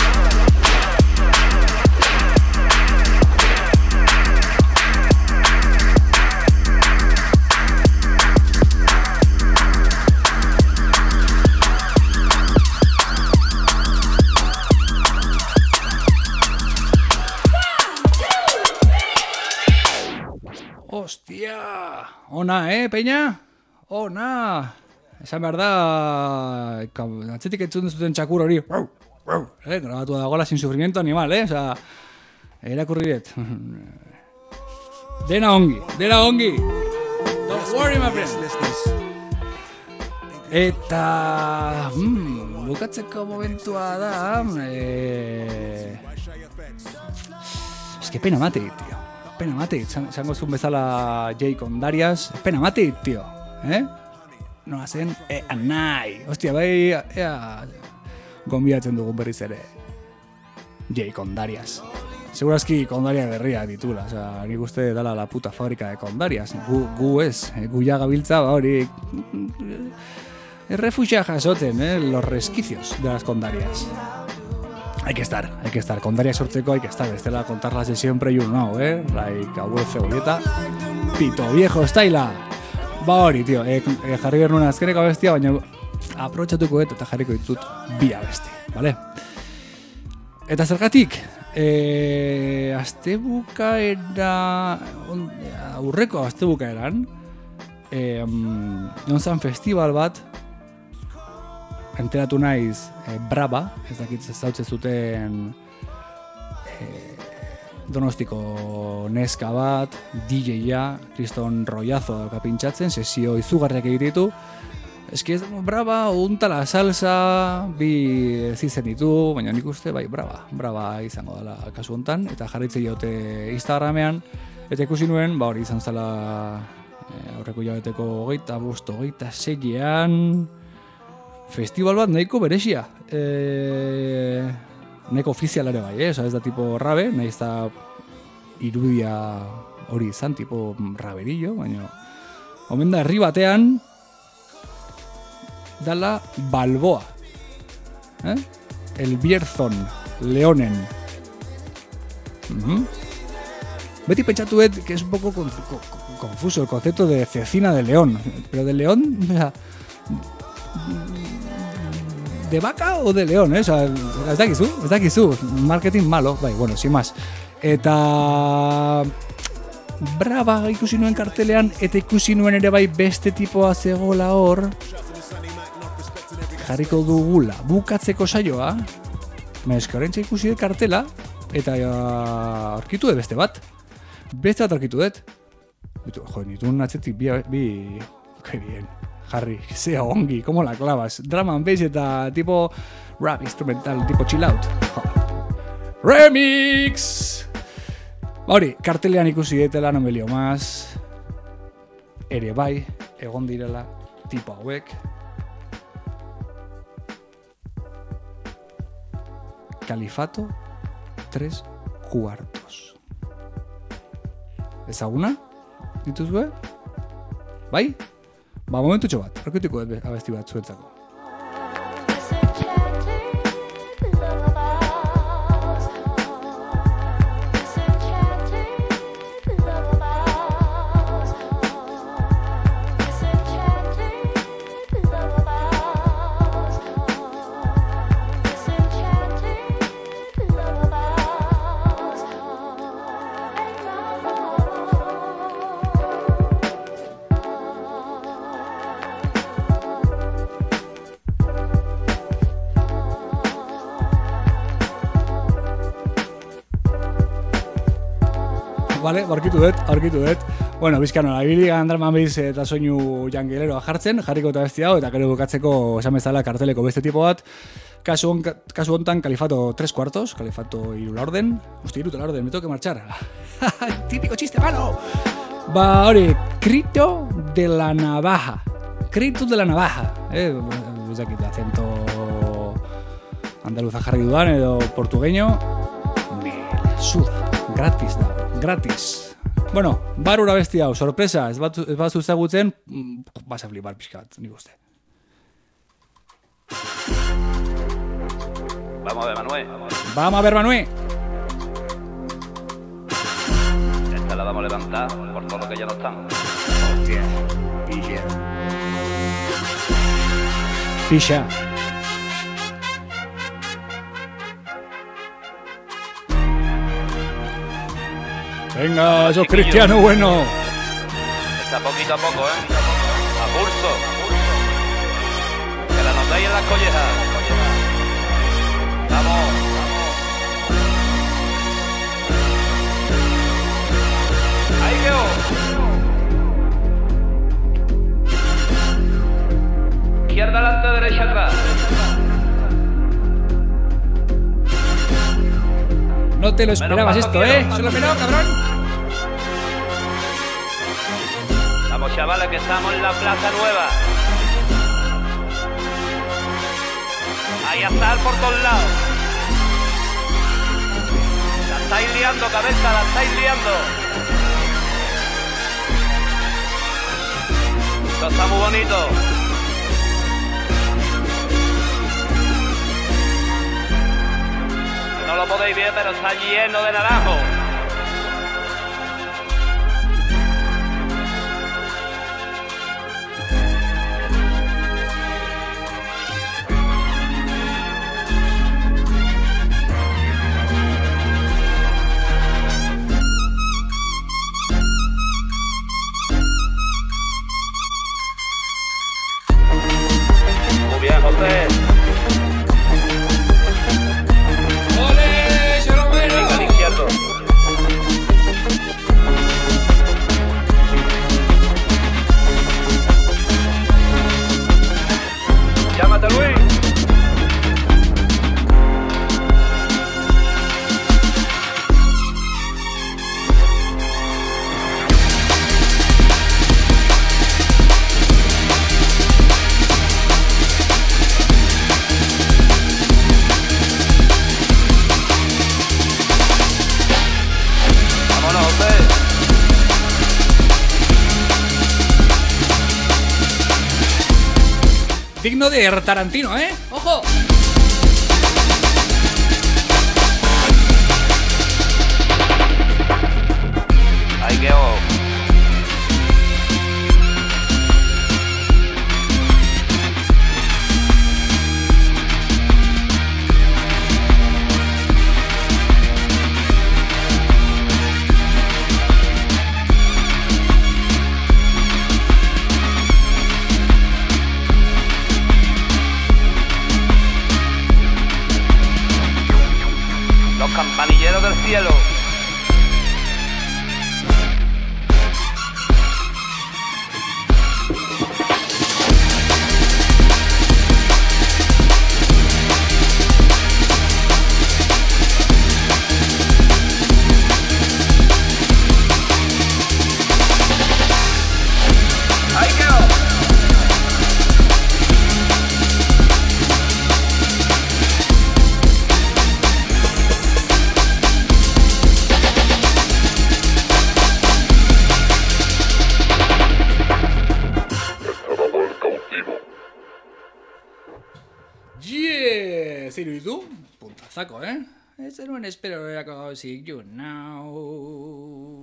Hostia, ona, peña? Ona! Esan behar da, atzetik entzun zuten txakur hori, grabatu dagoela sin sufrimiento animal, oza, erakurri dut. Dena ongi. Don't worry, my friend. Eta, bukatzeko momentua da, eske pena mate, tío. Pena mate, zango zuen bezala Jay con Darius. Pena mate, tío. No hacen nahi. Hostia, bai, gonbidatzen dugun berriz ere Jay con Darius. Segurazki Kondariak berria ditula. Osa, nik uste dala la puta fabrika de Kondarias. Gu ez, gu ja gabiltza, hori refugia jasotzen, los resquicios de las Kondarias. Hay que estar. Kondariak sortzeko hay que estar. Bestela contarlas de siempre y uno, like abuelo cebolleta. Pito viejo styla. Ba hori, tío. Jarri behar nuen azkeneko abestia, baina aprobetxatuko eta jarriko ditut bi abesti, vale? Eta zergatik, aurreko astebukaeran, egon zan festival bat, enteratu naiz Brava, ez dakit zautze zuten Donostiko neska bat, DJ-a, Kriston Rollazo dauka pintxatzen, sesio izugarriak egititu. Eski ez Brava, untala salsa, bi zizen ditu, baina nik uste bai Brava izango dela kasu hontan, eta jarritze jote Instagramean, eta ikusi nuen, hori izan zela aurreko jabeteko 25, 26ean, festival bat nahiko berexia. Nahiko ofizial ere bai, ez da tipo rabe, nahi ez da irudia hori izan, tipo raberillo, baina omen da herri batean dala Balboa, El Bierzon, Leonen. Beti pentsatuet que es un poco confuso el concepto de cecina de león, pero de león, o sea, ¿de vaca o de león, O sea, ez dakizu, marketing malo, bai, bueno, sin más. Eta Brava ikusi nuen kartelean, eta ikusi nuen ere bai beste tipoa zegoela hor, jarriko dugula bukatzeko saioa, Meska, horrentza ikusi dut kartela, eta aurkitu dut beste bat. Beste bat aurkitu dut. Nituen atzetik bi... Que bien, Harry, zea ongi, como la clavas. Drum and bass eta tipo rap instrumental, tipo chill out. Remix! Hori, kartelean ikusi detela, no me lío más. Ere bai, egon direla, tipo hauek. Califato 3/4. Ezaguna? Dituzue? Bai? Ba, momentutxo bat, arkutiko abesti bat zuetzako. Vale, aurkitu dut. Bueno, bizkano, abili gandarman behiz eta soinu jangeleroa jarriko eta besti hau, eta gero bukatzeko esan bezala karteleko beste tipo bat. Kasu hontan Califato 3/4, Califato 3 la orden. Hostia, 3 la orden, me tengo que marchar. Típico chiste malo. Ba, hori, Crito de la Navaja. Crito de la Navaja. Ez dakit, acento andaluza jarri dudan edo portugueño. Me la suda. Gratis. Bueno, barura besti hau, sorpresa, ez bat zuzagutzen, vas a flipar pixka bat, nik uste. Vamos a ver, Manuel. Esta la vamos a levantar por todo lo que ya no están. Hostia, Pisha. Venga, sos cristiano bueno. Está poquito a poco, A pulso. Que la notáis en las collejas. Vamos. Ahí quedó. Izquierda adelante, derecha atrás. No te lo esperabas esto, ¿Se lo esperaba, cabrón? Vamos, chavales, que estamos en la Plaza Nueva. Ahí a estar por todos lados. La estáis liando, cabeza, la estáis liando. Esto está muy bonito. No lo podéis ver, pero está lleno de naranjo. Muy bien, José. Llámate, Luis. Vámonos, José. Digno de Tarantino, ¡Ojo! Ahí quedó. campanilleros del cielo. Zeiru ditu, puntazako, Ez zenuen espero erako gauzik, you know.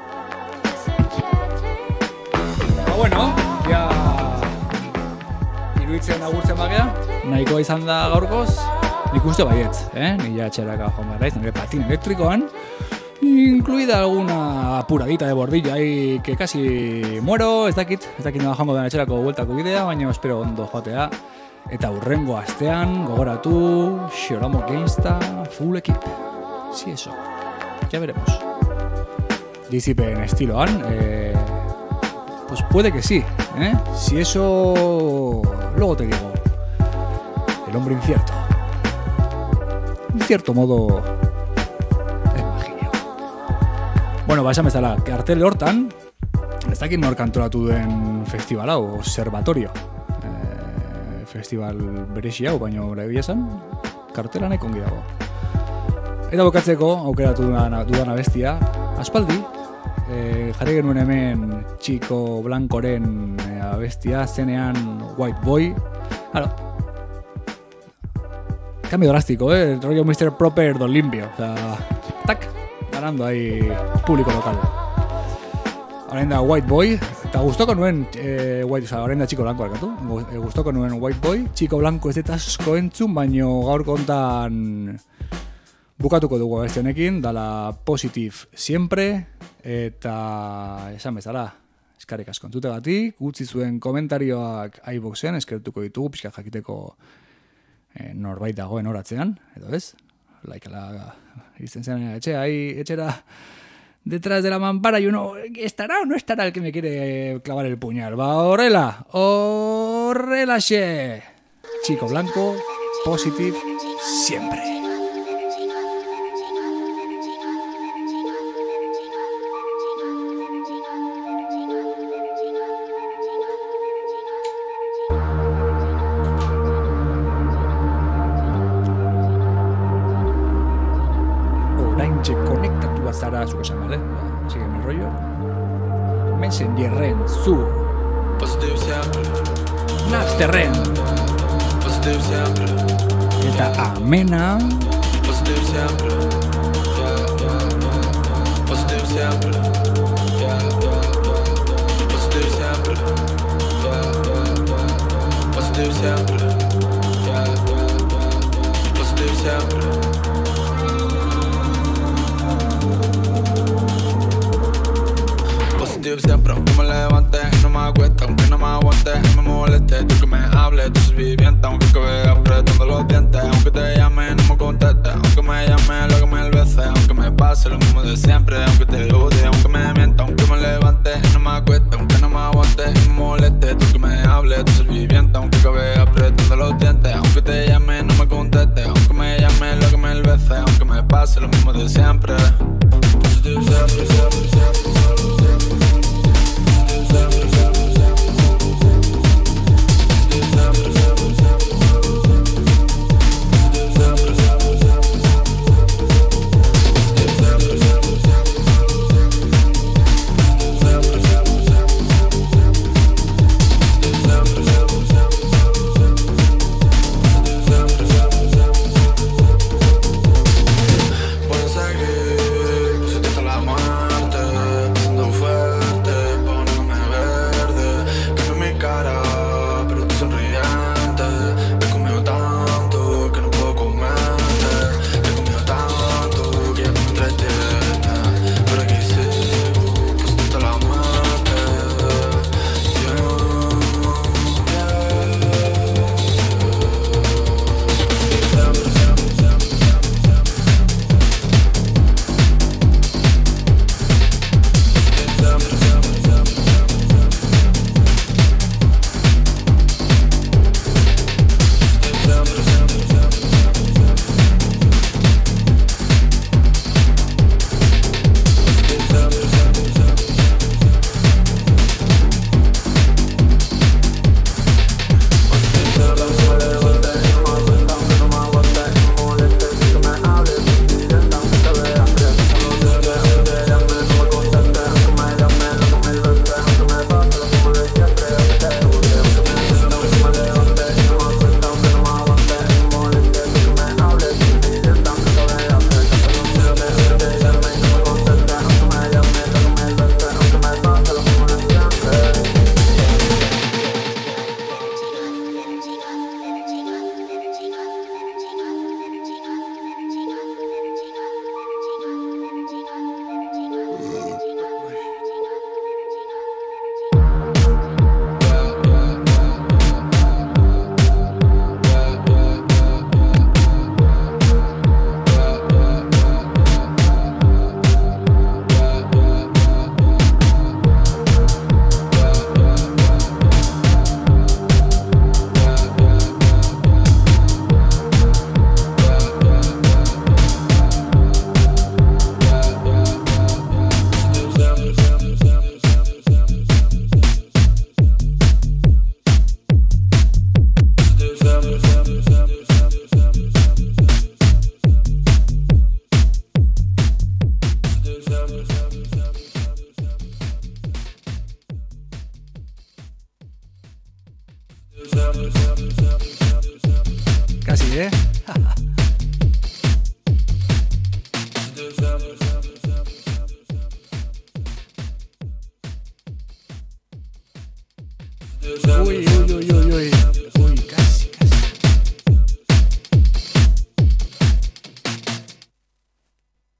Bueno, ja iruditzen agurtzen bagea, nahikoa izan da gaurkoz, nik uste baietz, Nila txeraka joan behar nire patin elektrikoan, incluida alguna apuradita de bordilla ahí que casi muero, ez dakit nola joango den etxerako bueltako bidea, baina espero ondo joatea. Eta hurrengo astean gogoratu Xoramo Gangsta full equip. Sí, eso. Ya veremos. Disipen estiloan, pues puede que sí, Si eso, luego te digo. El hombre incierto. En cierto modo, es magia. Bueno, esan bezala, kartel hortan, ez dakit nork antolatu duen festival hau, observatorio. Festival berezi hau, baina egia esan, kartela nahiko ongi dago. Eta bukatzeko, aukeratu dudan abestia, aspaldi, jarri genuen hemen Chico Blancoren abestia, zenean White Boy. Claro, cambio drástico, el rollo Mr. Proper Don Limpio. O sea, tac, ganando ahí público local. Orain da White Boy, eta gustoko nuen orain da Chico Blanco arkatu. Gustoko nuen White Boy, Chico Blanco ez eta asko entzun, baino gaur kontan bukatuko dugu abesti honekin, dala Positive Siempre, eta esan bezala, eskarrik asko entzutegatik, utzi zuen komentarioak iVooxen, eskertuko ditugu, pixka jakiteko norbait dagoen horatzean, edo ez? Laikala izten zen etxera detrás de la mampara y uno, ¿estará o no estará el que me quiere clavar el puñal? Va, horrelaxe. Chico Blanco, Positive Siempre. Zara zuko esan, ¿vale? Sígueme el rollo. Messengerren, zu. Positive siempre. Napsterren. Positive siempre. Eta amena. Positive siempre. Positive siempre. Positive siempre. Positive siempre. Positive siempre. Siempre, aunque me levante, no me acueste, aunque no me aguante, me moleste, tú que me hables, tú soy viviente, aunque que veas apretando los dientes, aunque te llame, no me conteste, aunque me llame, lo que me veces, aunque me pase lo mismo de siempre, aunque te odie, aunque me mienta, aunque me levante, no me acueste, aunque no me aguante, me moleste, tú que me hables, tú soy viviente, aunque que veas apretando los dientes, aunque te llame, no me conteste, aunque me llame, lo que me veces, aunque me pase lo mismo de siempre. Positive siempre, siempre, siempre. Pueden seguir Casi, ¿eh? Uy, uy, uy, uy, uy.